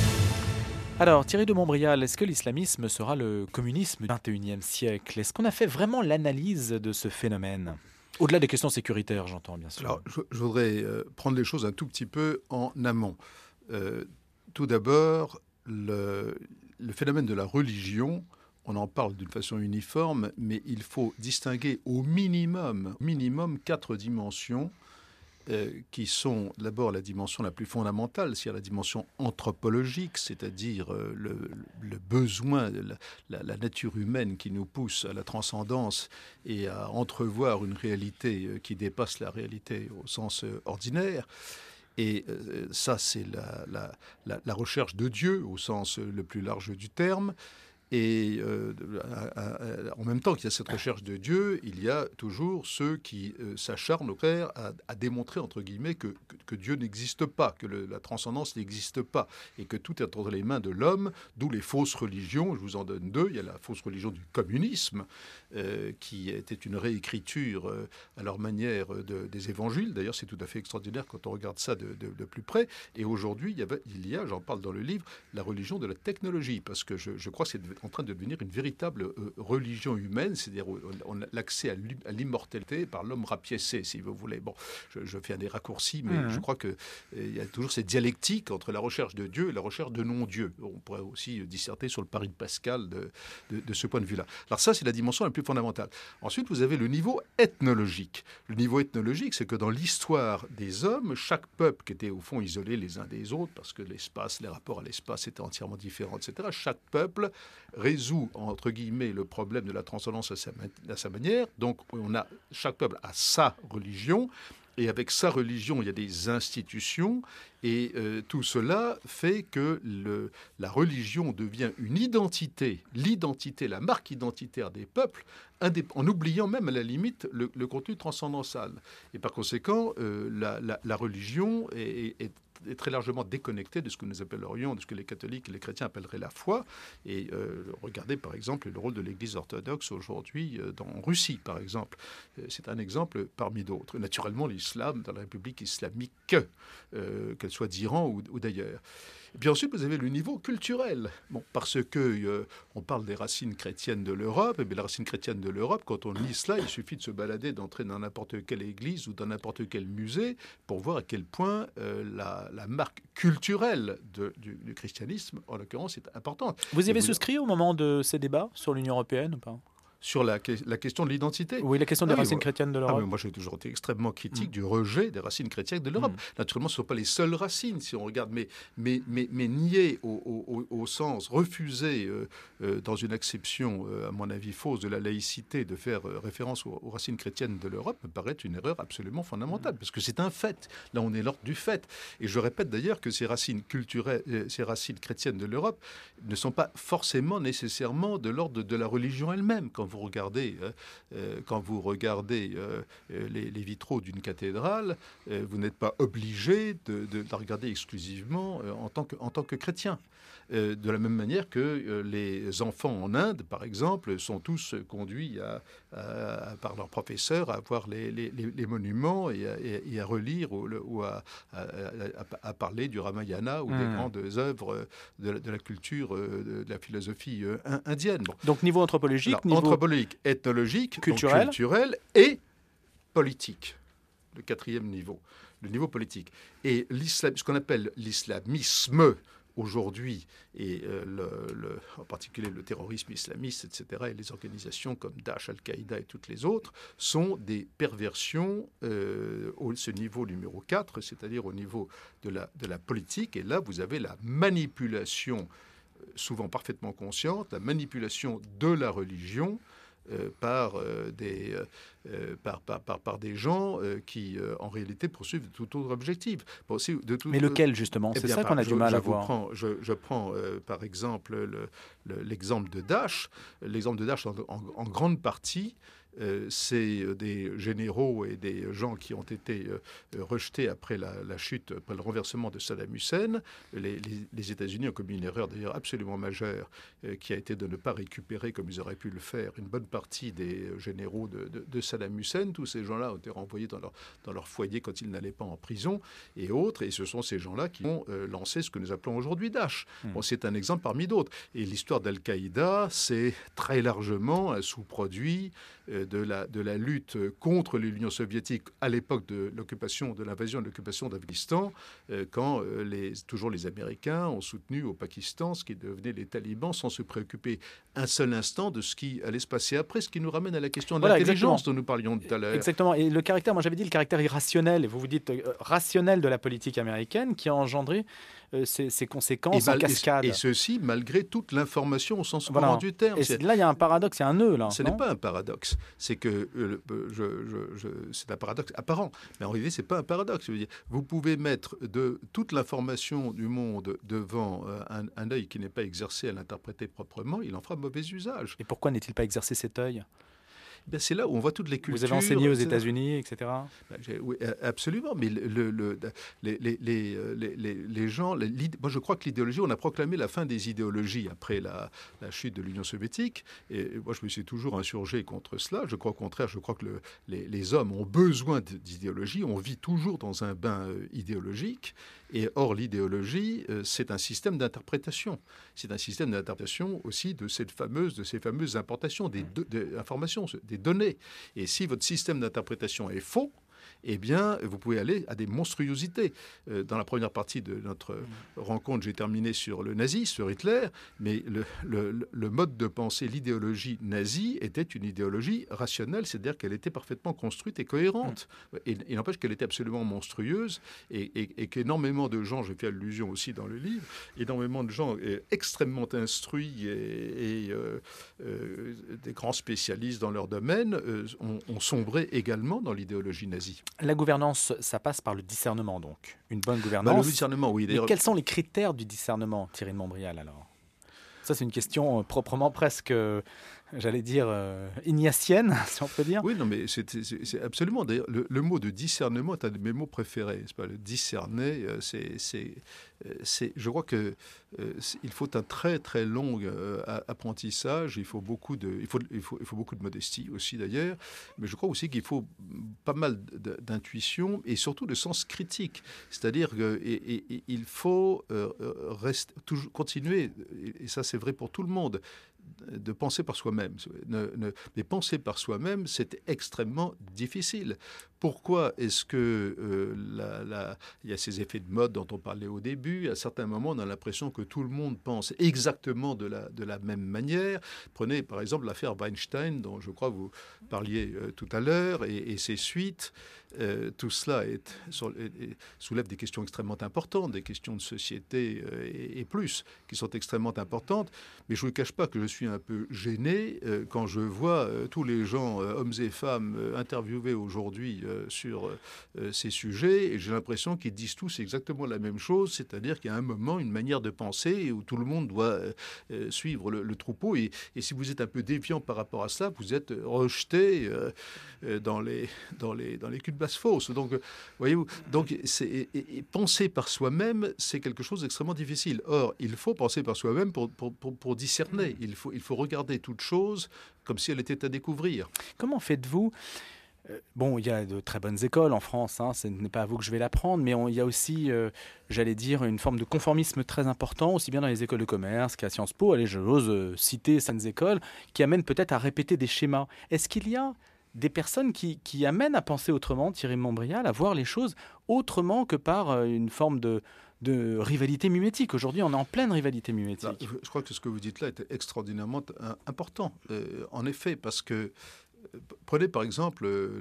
Alors, Thierry de Montbrial, est-ce que l'islamisme sera le communisme du vingt et unième siècle? Est-ce qu'on a fait vraiment l'analyse de ce phénomène? Au-delà des questions sécuritaires, j'entends bien sûr. Alors, je, je voudrais euh, prendre les choses un tout petit peu en amont. Euh, tout d'abord, le, le phénomène de la religion, on en parle d'une façon uniforme, mais il faut distinguer au minimum, minimum quatre dimensions euh, qui sont d'abord la dimension la plus fondamentale, c'est-à-dire la dimension anthropologique, c'est-à-dire euh, le, le besoin, la, la, la nature humaine qui nous pousse à la transcendance et à entrevoir une réalité euh, qui dépasse la réalité au sens euh, ordinaire. Et euh, ça, c'est la, la, la, la recherche de Dieu au sens le plus large du terme. Et euh, à, à, en même temps qu'il y a cette recherche de Dieu, il y a toujours ceux qui euh, s'acharnent au clair à, à démontrer, entre guillemets, que, que, que Dieu n'existe pas, que le, la transcendance n'existe pas, et que tout est entre les mains de l'homme, d'où les fausses religions. Je vous en donne deux. Il y a la fausse religion du communisme, euh, qui était une réécriture euh, à leur manière de, des évangiles. D'ailleurs, c'est tout à fait extraordinaire quand on regarde ça de, de, de plus près. Et aujourd'hui, il y, avait, il y a, j'en parle dans le livre, la religion de la technologie, parce que je, je crois que c'est en train de devenir une véritable euh, religion humaine, c'est-à-dire on a l'accès à l'immortalité par l'homme rapiécé, si vous voulez. Bon, je, je fais des raccourcis, mais mmh. je crois qu'il euh, y a toujours cette dialectique entre la recherche de Dieu et la recherche de non-Dieu. On pourrait aussi disserter sur le pari de Pascal de, de, de ce point de vue-là. Alors ça, c'est la dimension la plus fondamentale. Ensuite, vous avez le niveau ethnologique. Le niveau ethnologique, c'est que dans l'histoire des hommes, chaque peuple qui était au fond isolé les uns des autres, parce que l'espace, les rapports à l'espace étaient entièrement différents, et cetera, chaque peuple résout, entre guillemets, le problème de la transcendance à sa, à sa manière. Donc, on a, chaque peuple a sa religion, et avec sa religion, il y a des institutions, et euh, tout cela fait que le, la religion devient une identité, l'identité, la marque identitaire des peuples, en oubliant même à la limite le, le contenu transcendantal. Et par conséquent, euh, la, la, la religion est, est est très largement déconnecté de ce que nous appellerions, de ce que les catholiques et les chrétiens appelleraient la foi. Et euh, regardez par exemple le rôle de l'Église orthodoxe aujourd'hui euh, en Russie, par exemple. Euh, c'est un exemple parmi d'autres. Naturellement, l'islam dans la République islamique, euh, qu'elle soit d'Iran ou, ou d'ailleurs. Et puis ensuite, vous avez le niveau culturel. Bon, parce que euh, on parle des racines chrétiennes de l'Europe, et bien les racines chrétiennes de l'Europe, quand on lit cela, il suffit de se balader, d'entrer dans n'importe quelle église ou dans n'importe quel musée pour voir à quel point euh, la, la marque culturelle de, du, du christianisme, en l'occurrence, est importante. Vous y avez vous... souscrit au moment de ces débats sur l'Union européenne ou pas ? Sur la, la question de l'identité. Oui, la question des ah, racines oui, chrétiennes de l'Europe. Ah, moi, j'ai toujours été extrêmement critique mmh. du rejet des racines chrétiennes de l'Europe. Mmh. Naturellement, ce ne sont pas les seules racines, si on regarde, mais, mais, mais, mais nier au, au, au sens, refuser euh, euh, dans une acception, euh, à mon avis, fausse de la laïcité, de faire euh, référence aux, aux racines chrétiennes de l'Europe, me paraît une erreur absolument fondamentale, mmh. parce que c'est un fait. Là, on est l'ordre du fait. Et je répète d'ailleurs que ces racines culturelles, euh, ces racines chrétiennes de l'Europe ne sont pas forcément nécessairement de l'ordre de la religion elle-même. Quand vous regardez, euh, quand vous regardez euh, les, les vitraux d'une cathédrale, euh, vous n'êtes pas obligé de, de, de la regarder exclusivement euh, en tant que, en tant que chrétien. Euh, de la même manière que euh, les enfants en Inde, par exemple, sont tous conduits à, à, à, par leurs professeurs à voir les, les, les monuments et à, et à relire ou, ou à, à, à, à parler du Ramayana ou mmh. des grandes œuvres de la, de la culture, de la philosophie euh, indienne. Bon. Donc niveau anthropologique, Alors, niveau anthropologique, ethnologique, culturel. Donc, culturel et politique. Le quatrième niveau, le niveau politique. Et l'islam, ce qu'on appelle l'islamisme aujourd'hui, et euh, le, le, en particulier le terrorisme islamiste, et cetera, et les organisations comme Daesh, Al-Qaïda et toutes les autres, sont des perversions euh, au ce niveau numéro quatre, c'est-à-dire au niveau de la, de la politique. Et là, vous avez la manipulation, souvent parfaitement consciente, la manipulation de la religion, Euh, par, euh, des, euh, par, par, par, par des gens euh, qui, euh, en réalité, poursuivent tout autre objectif. Bon, si, de tout, Mais lequel, justement eh C'est ça qu'on a je, du mal je à voir. Prends, je, je prends, euh, par exemple, le, le, l'exemple de Daesh. L'exemple de Daesh, en, en, en grande partie, Euh, c'est des généraux et des gens qui ont été euh, rejetés après la, la chute, après le renversement de Saddam Hussein. Les, les, les États-Unis ont commis une erreur d'ailleurs absolument majeure euh, qui a été de ne pas récupérer, comme ils auraient pu le faire, une bonne partie des généraux de, de, de Saddam Hussein. Tous ces gens-là ont été renvoyés dans leur, dans leur foyer quand ils n'allaient pas en prison et autres. Et ce sont ces gens-là qui ont euh, lancé ce que nous appelons aujourd'hui Daesh. Mmh. Bon, c'est un exemple parmi d'autres. Et l'histoire d'Al-Qaïda, c'est très largement un sous-produit euh, De la, de la lutte contre l'Union soviétique à l'époque de l'occupation, de l'invasion et de l'occupation d'Afghanistan, euh, quand euh, les, toujours les Américains ont soutenu au Pakistan ce qui devenait les talibans sans se préoccuper un seul instant de ce qui allait se passer après, ce qui nous ramène à la question de voilà, l'intelligence exactement. dont nous parlions tout à l'heure. Exactement. Et le caractère, moi j'avais dit le caractère irrationnel, et vous vous dites euh, rationnel de la politique américaine qui a engendré euh, ces, ces conséquences et mal, en cascade. Et, et ceci malgré toute l'information au sens voilà. courant du terme. Et c'est, là il y a un paradoxe, il y a un nœud là. Ce non n'est pas un paradoxe, c'est que euh, je, je, je, c'est un paradoxe apparent, mais en réalité c'est pas un paradoxe. Je veux dire, vous pouvez mettre de toute l'information du monde devant euh, un, un œil qui n'est pas exercé à l'interpréter proprement, il en fera mauvais usage. Et pourquoi n'est-il pas exercé cet œil ? Ben c'est là où on voit toutes les cultures. Vous avez enseigné aux États-Unis, et cetera. Ben oui, absolument. Mais le, le, les, les, les, les, les gens, les, moi je crois que l'idéologie, on a proclamé la fin des idéologies après la, la chute de l'Union soviétique. Et moi je me suis toujours insurgé contre cela. Je crois au contraire, je crois que le, les, les hommes ont besoin d'idéologie. On vit toujours dans un bain idéologique. Et or, l'idéologie, c'est un système d'interprétation. C'est un système d'interprétation aussi de, cette fameuse, de ces fameuses importations, des, de, des informations, des données. Et si votre système d'interprétation est faux, eh bien, vous pouvez aller à des monstruosités. Euh, dans la première partie de notre mmh. rencontre, j'ai terminé sur le nazi, sur Hitler, mais le, le, le mode de pensée, l'idéologie nazie était une idéologie rationnelle, c'est-à-dire qu'elle était parfaitement construite et cohérente. Mmh. Et il n'empêche qu'elle était absolument monstrueuse et, et, et qu'énormément de gens, je fais allusion aussi dans le livre, énormément de gens euh, extrêmement instruits et, et euh, euh, des grands spécialistes dans leur domaine euh, ont, ont sombré également dans l'idéologie nazie. La gouvernance, ça passe par le discernement, donc. Une bonne gouvernance. Bah, le discernement, oui. Mais quels sont les critères du discernement, Thierry de Montbrial, alors ? Ça, c'est une question proprement presque, j'allais dire, euh, ignatienne, si on peut dire. Oui, non, mais c'est, c'est, c'est absolument. D'ailleurs, le, le mot de discernement est un de mes mots préférés. C'est pas le discerner, c'est, c'est, c'est, je crois que euh, il faut un très très long euh, apprentissage. Il faut beaucoup de, il faut, il faut, il faut beaucoup de modestie aussi d'ailleurs. Mais je crois aussi qu'il faut pas mal d'intuition et surtout de sens critique. C'est-à-dire qu'il faut euh, rester, toujours, continuer. Et ça, c'est vrai pour tout le monde. De penser par soi-même. Ne, ne, mais penser par soi-même, c'est extrêmement difficile. Pourquoi est-ce que euh, la, la, il y a ces effets de mode dont on parlait au début? À certains moments, on a l'impression que tout le monde pense exactement de la, de la même manière. Prenez par exemple l'affaire Weinstein, dont je crois vous parliez euh, tout à l'heure, et, et ses suites. Euh, tout cela est, est, est, soulève des questions extrêmement importantes, des questions de société euh, et, et plus, qui sont extrêmement importantes. Mais je ne vous cache pas que je suis suis un peu gêné euh, quand je vois euh, tous les gens, euh, hommes et femmes, euh, interviewés aujourd'hui euh, sur euh, ces sujets, et j'ai l'impression qu'ils disent tous exactement la même chose, c'est-à-dire qu'il y a un moment, une manière de penser où tout le monde doit euh, suivre le, le troupeau, et, et si vous êtes un peu déviant par rapport à ça, vous êtes rejeté euh, euh, dans les dans les dans les culs de basse-fosse. Donc, euh, voyez-vous, donc c'est, et, et penser par soi-même, c'est quelque chose d'extrêmement difficile. Or, il faut penser par soi-même pour, pour, pour, pour discerner. Il faut, il faut regarder toute chose comme si elle était à découvrir. Comment faites-vous ? Bon, il y a de très bonnes écoles en France, hein, ce n'est pas à vous que je vais l'apprendre, mais on, il y a aussi, euh, j'allais dire, une forme de conformisme très important, aussi bien dans les écoles de commerce qu'à Sciences Po. Allez, j'ose euh, citer certaines écoles qui amènent peut-être à répéter des schémas. Est-ce qu'il y a des personnes qui, qui amènent à penser autrement, Thierry Montbrial, à voir les choses autrement que par euh, une forme de, de rivalité mimétique? Aujourd'hui, on est en pleine rivalité mimétique. Là, je crois que ce que vous dites là est extraordinairement important, euh, en effet, parce que prenez par exemple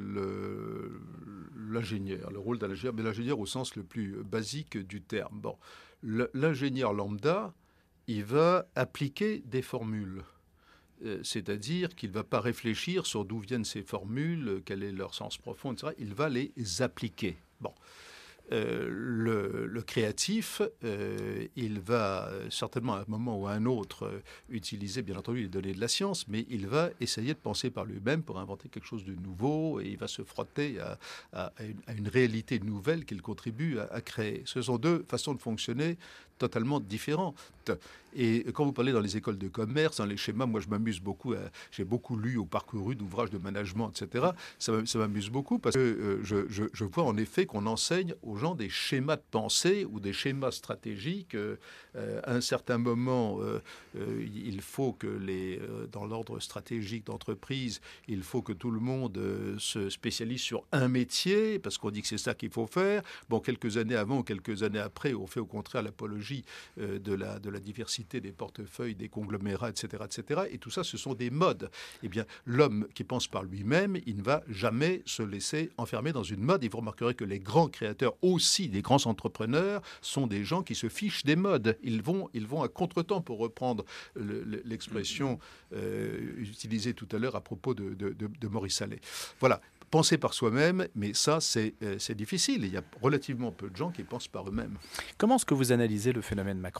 le, l'ingénieur, le rôle de l'ingénieur, mais l'ingénieur au sens le plus basique du terme. Bon, le, l'ingénieur lambda, il va appliquer des formules. Euh, c'est-à-dire qu'il ne va pas réfléchir sur d'où viennent ces formules, quel est leur sens profond, et cetera. Il va les appliquer. Bon. Euh, le, le créatif, euh, il va certainement à un moment ou à un autre euh, utiliser bien entendu les données de la science, mais il va essayer de penser par lui-même pour inventer quelque chose de nouveau, et il va se frotter à, à, à, une, à une réalité nouvelle qu'il contribue à, à créer. Ce sont deux façons de fonctionner totalement différentes. Et quand vous parlez dans les écoles de commerce, dans les schémas, moi je m'amuse beaucoup, à, j'ai beaucoup lu ou parcouru d'ouvrages de management, et cetera. Ça, ça m'amuse beaucoup parce que euh, je, je, je vois en effet qu'on enseigne aux gens des schémas de pensée ou des schémas stratégiques. Euh, à un certain moment, euh, euh, il faut que les, euh, dans l'ordre stratégique d'entreprise, il faut que tout le monde euh, se spécialise sur un métier parce qu'on dit que c'est ça qu'il faut faire. Bon, quelques années avant ou quelques années après, on fait au contraire l'apologie euh, de la, de la diversité des portefeuilles, des conglomérats, et cetera, et cetera. Et tout ça, ce sont des modes. Eh bien, l'homme qui pense par lui-même, il ne va jamais se laisser enfermer dans une mode. Et vous remarquerez que les grands créateurs, aussi des grands entrepreneurs, sont des gens qui se fichent des modes. Ils vont, ils vont à contretemps, pour reprendre le, le, l'expression euh, utilisée tout à l'heure à propos de, de, de, de Maurice Allais. Voilà. Penser par soi-même, mais ça, c'est, euh, c'est difficile. Il y a relativement peu de gens qui pensent par eux-mêmes. Comment est-ce que vous analysez le phénomène Macron ?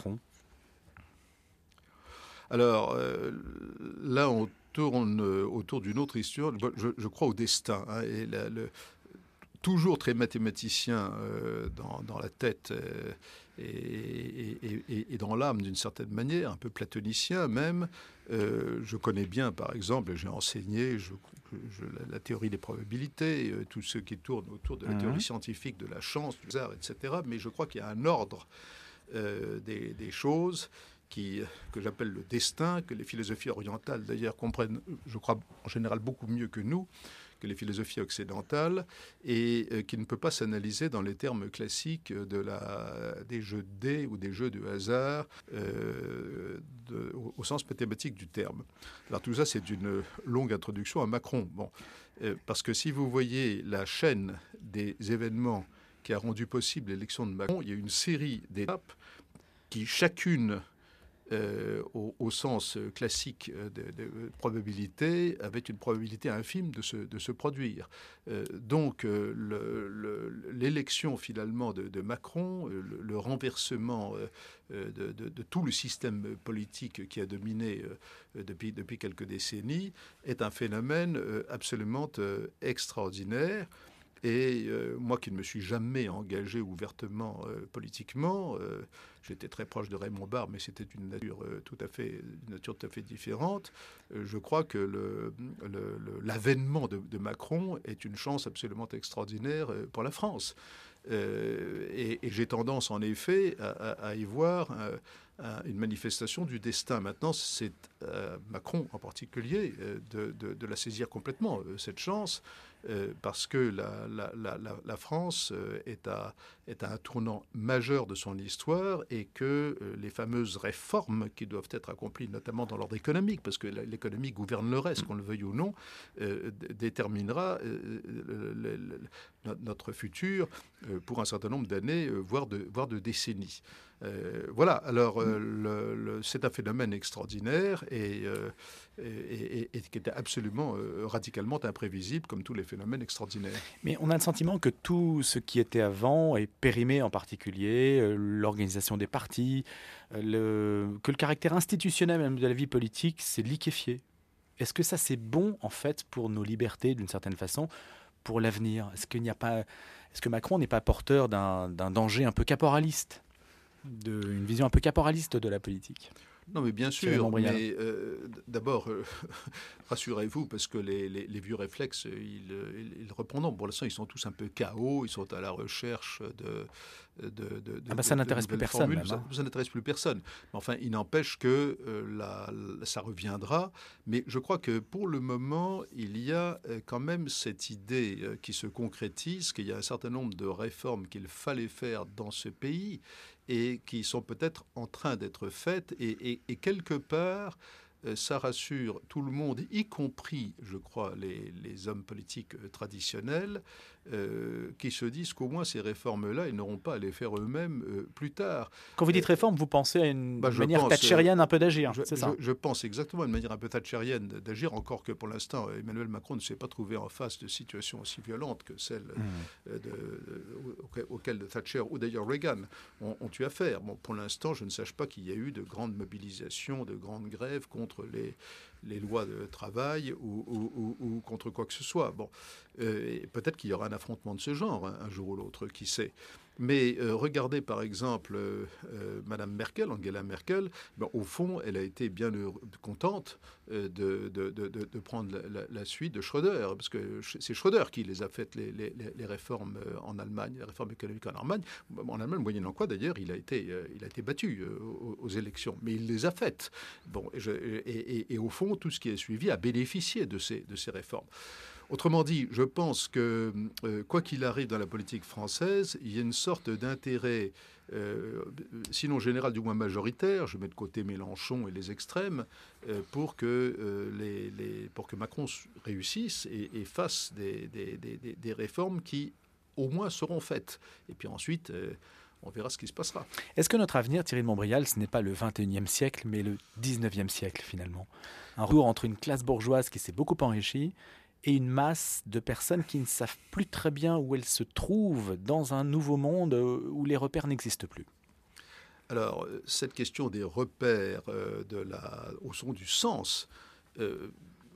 Alors, euh, là, on tourne autour d'une autre histoire. Je, je crois au destin. Hein, et la, le, toujours très mathématicien euh, dans, dans la tête euh, et, et, et, et dans l'âme, d'une certaine manière, un peu platonicien même. Euh, je connais bien, par exemple, j'ai enseigné je, je, la, la théorie des probabilités, euh, tout ce qui tourne autour de la mmh. théorie scientifique, de la chance, du hasard, et cetera. Mais je crois qu'il y a un ordre euh, des, des choses qui, que j'appelle le destin, que les philosophies orientales, d'ailleurs, comprennent, je crois, en général beaucoup mieux que nous, que les philosophies occidentales, et euh, qui ne peut pas s'analyser dans les termes classiques de la, des jeux de dés ou des jeux de hasard euh, de, au, au sens mathématique du terme. Alors tout ça, c'est une longue introduction à Macron. Bon, euh, parce que si vous voyez la chaîne des événements qui a rendu possible l'élection de Macron, il y a une série d'étapes qui chacune Euh, au, au sens classique de, de probabilité, avait une probabilité infime de se, de se produire. Euh, donc, euh, le, le, l'élection finalement de, de Macron, le, le renversement euh, de, de, de tout le système politique qui a dominé euh, depuis, depuis quelques décennies, est un phénomène euh, absolument euh, extraordinaire. Et euh, moi qui ne me suis jamais engagé ouvertement euh, politiquement, euh, j'étais très proche de Raymond Barre, mais c'était une nature, euh, tout, à fait, une nature tout à fait différente. Euh, je crois que le, le, le, l'avènement de, de Macron est une chance absolument extraordinaire euh, pour la France. Euh, et, et j'ai tendance en effet à, à, à y voir euh, une manifestation du destin. Maintenant, c'est euh, Macron en particulier euh, de, de, de la saisir complètement, euh, cette chance, euh, parce que la, la, la, la France euh, est, à, est à un tournant majeur de son histoire et que euh, les fameuses réformes qui doivent être accomplies, notamment dans l'ordre économique, parce que l'économie gouverne le reste, qu'on le veuille ou non, euh, déterminera euh, le, le, le, notre futur euh, pour un certain nombre d'années, euh, voire, de, voire de décennies. Euh, voilà, alors euh, le, le, c'est un phénomène extraordinaire et, euh, et, et, et qui était absolument euh, radicalement imprévisible, comme tous les phénomènes extraordinaires. Mais on a le sentiment que tout ce qui était avant est périmé, en particulier euh, l'organisation des partis, euh, le, que le caractère institutionnel même de la vie politique s'est liquéfié. Est-ce que ça c'est bon en fait pour nos libertés d'une certaine façon, pour l'avenir? Est-ce qu'il n'y a pas, est-ce que Macron n'est pas porteur d'un, d'un danger un peu caporaliste, de, une vision un peu caporaliste de la politique? Non, mais bien sûr, mais euh, d'abord, euh, rassurez-vous, parce que les, les, les vieux réflexes, ils, ils, ils reprendront. Pour l'instant, ils sont tous un peu K O, ils sont à la recherche de... De, de, de, ah bah ça de, n'intéresse de plus personne. Même, hein. ça, ça n'intéresse plus personne. Enfin, il n'empêche que euh, la, la, ça reviendra. Mais je crois que pour le moment, il y a euh, quand même cette idée euh, qui se concrétise, qu'il y a un certain nombre de réformes qu'il fallait faire dans ce pays et qui sont peut-être en train d'être faites. Et, et, et quelque part, euh, ça rassure tout le monde, y compris, je crois, les, les hommes politiques euh, traditionnels, Euh, qui se disent qu'au moins ces réformes-là, ils n'auront pas à les faire eux-mêmes euh, plus tard. Quand vous dites réforme, vous pensez à une bah, manière pense, thatchérienne un peu d'agir, je, c'est ça? je, je pense exactement à une manière un peu thatchérienne d'agir, encore que pour l'instant, Emmanuel Macron ne s'est pas trouvé en face de situations aussi violentes que celles mmh. de, de, auxquelles Thatcher ou d'ailleurs Reagan ont, ont eu affaire. Bon, pour l'instant, je ne sache pas qu'il y a eu de grandes mobilisations, de grandes grèves contre les... les lois de travail ou, ou, ou, ou contre quoi que ce soit. Bon, euh, peut-être qu'il y aura un affrontement de ce genre, hein, un jour ou l'autre, qui sait. Mais euh, regardez par exemple euh, euh, Madame Merkel, Angela Merkel, ben, au fond, elle a été bien heureux, contente euh, de, de, de, de prendre la, la, la suite de Schröder, parce que c'est Schröder qui les a faites, les, les, les réformes en Allemagne, les réformes économiques en Allemagne. En Allemagne, moyennant quoi, d'ailleurs, il a été, euh, il a été battu euh, aux, aux élections, mais il les a faites. Bon, et, je, et, et, et au fond, tout ce qui est suivi a bénéficié de ces, de ces réformes. Autrement dit, je pense que, euh, quoi qu'il arrive dans la politique française, il y a une sorte d'intérêt, euh, sinon général, du moins majoritaire, je mets de côté Mélenchon et les extrêmes, euh, pour, que, euh, les, les, pour que Macron réussisse et, et fasse des, des, des, des réformes qui, au moins, seront faites. Et puis ensuite... Euh, on verra ce qui se passera. Est-ce que notre avenir, Thierry de Montbrial, ce n'est pas le vingt et unième siècle, mais le dix-neuvième siècle, finalement? Un retour entre une classe bourgeoise qui s'est beaucoup enrichie et une masse de personnes qui ne savent plus très bien où elles se trouvent dans un nouveau monde où les repères n'existent plus. Alors, cette question des repères, euh, de la, au son du sens, euh,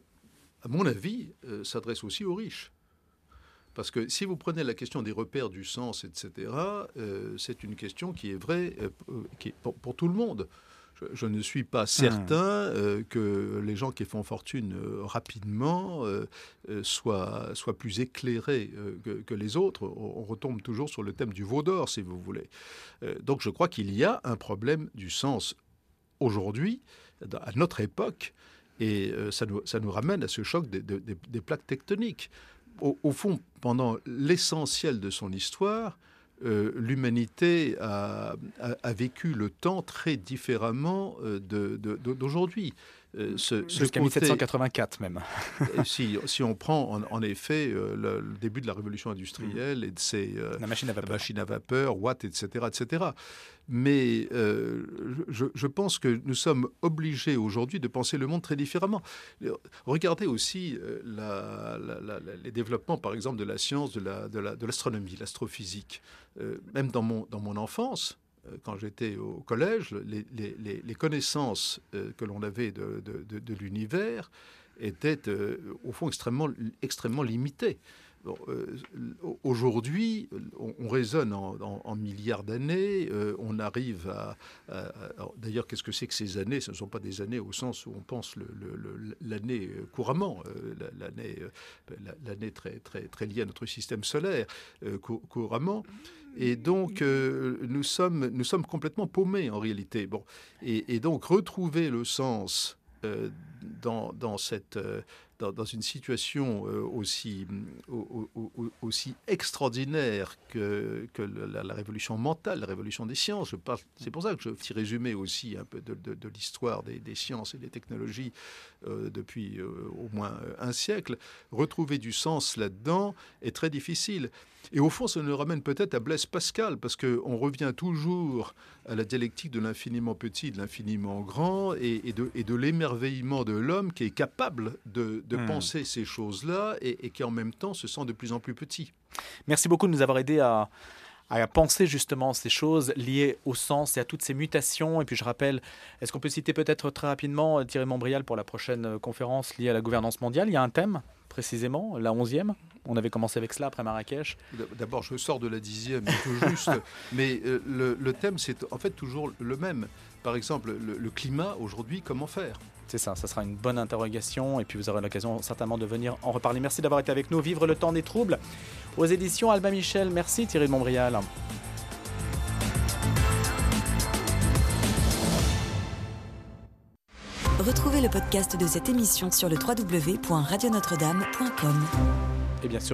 à mon avis, euh, s'adresse aussi aux riches. Parce que si vous prenez la question des repères, du sens, et cetera, euh, c'est une question qui est vraie euh, qui est pour, pour tout le monde. Je, je ne suis pas certain euh, que les gens qui font fortune euh, rapidement euh, euh, soient, soient plus éclairés euh, que, que les autres. On, on retombe toujours sur le thème du veau d'or, si vous voulez. Euh, donc je crois qu'il y a un problème du sens aujourd'hui, à notre époque, et euh, ça, nous, ça nous ramène à ce choc des, des, des plaques tectoniques. Au, au fond, pendant l'essentiel de son histoire, euh, l'humanité a, a, a vécu le temps très différemment euh, de, de, de, d'aujourd'hui. Euh, ce, ce Jusqu'à côté, mille sept cent quatre-vingt-quatre même. si, si on prend en, en effet euh, le, le début de la révolution industrielle mmh. et de ses euh, la machine à vapeur, machine à vapeur Watt, et cetera, et cetera. Mais euh, je, je pense que nous sommes obligés aujourd'hui de penser le monde très différemment. Regardez aussi euh, la, la, la, les développements, par exemple, de la science, de, la, de, la, de l'astronomie, l'astrophysique. Euh, même dans mon, dans mon enfance, quand j'étais au collège, les, les, les connaissances euh, que l'on avait de, de, de, de l'univers étaient euh, au fond extrêmement, extrêmement limitées. Bon, euh, aujourd'hui, on, on raisonne en, en, en milliards d'années, euh, on arrive à... à, à d'ailleurs, qu'est-ce que c'est que ces années? Ce ne sont pas des années au sens où on pense le, le, le, l'année couramment, euh, l'année, l'année très, très, très liée à notre système solaire euh, couramment. Et donc, euh, nous, sommes, nous sommes complètement paumés en réalité. Bon. Et, et donc, retrouver le sens... Euh, dans, dans, cette, euh, dans, dans une situation euh, aussi, au, au, au, aussi extraordinaire que, que la, la révolution mentale, la révolution des sciences. Je parle, c'est pour ça que je petit résumé aussi un peu de, de, de l'histoire des, des sciences et des technologies euh, depuis euh, au moins un siècle. Retrouver du sens là-dedans est très difficile. Et au fond, ça nous ramène peut-être à Blaise Pascal, parce qu'on revient toujours à la dialectique de l'infiniment petit, de l'infiniment grand, et, et, de, et de l'émerveillement de l'homme qui est capable de, de mmh. penser ces choses-là et, et qui en même temps se sent de plus en plus petit. Merci beaucoup de nous avoir aidés à... à penser justement ces choses liées au sens et à toutes ces mutations. Et puis je rappelle, est-ce qu'on peut citer peut-être très rapidement Thierry Montbrial pour la prochaine conférence liée à la gouvernance mondiale? Il y a un thème précisément, la onzième. On avait commencé avec cela après Marrakech. D'abord, je sors de la dixième, tout juste. Mais euh, le, le thème, c'est en fait toujours le même. Par exemple, le, le climat, aujourd'hui, comment faire ? C'est ça, ça sera une bonne interrogation et puis vous aurez l'occasion certainement de venir en reparler. Merci d'avoir été avec nous. Vivre le temps des troubles aux éditions Albin Michel. Merci Thierry de Montbrial. Retrouvez le podcast de cette émission sur le w w w point radio notre dame point com. Et bien sûr.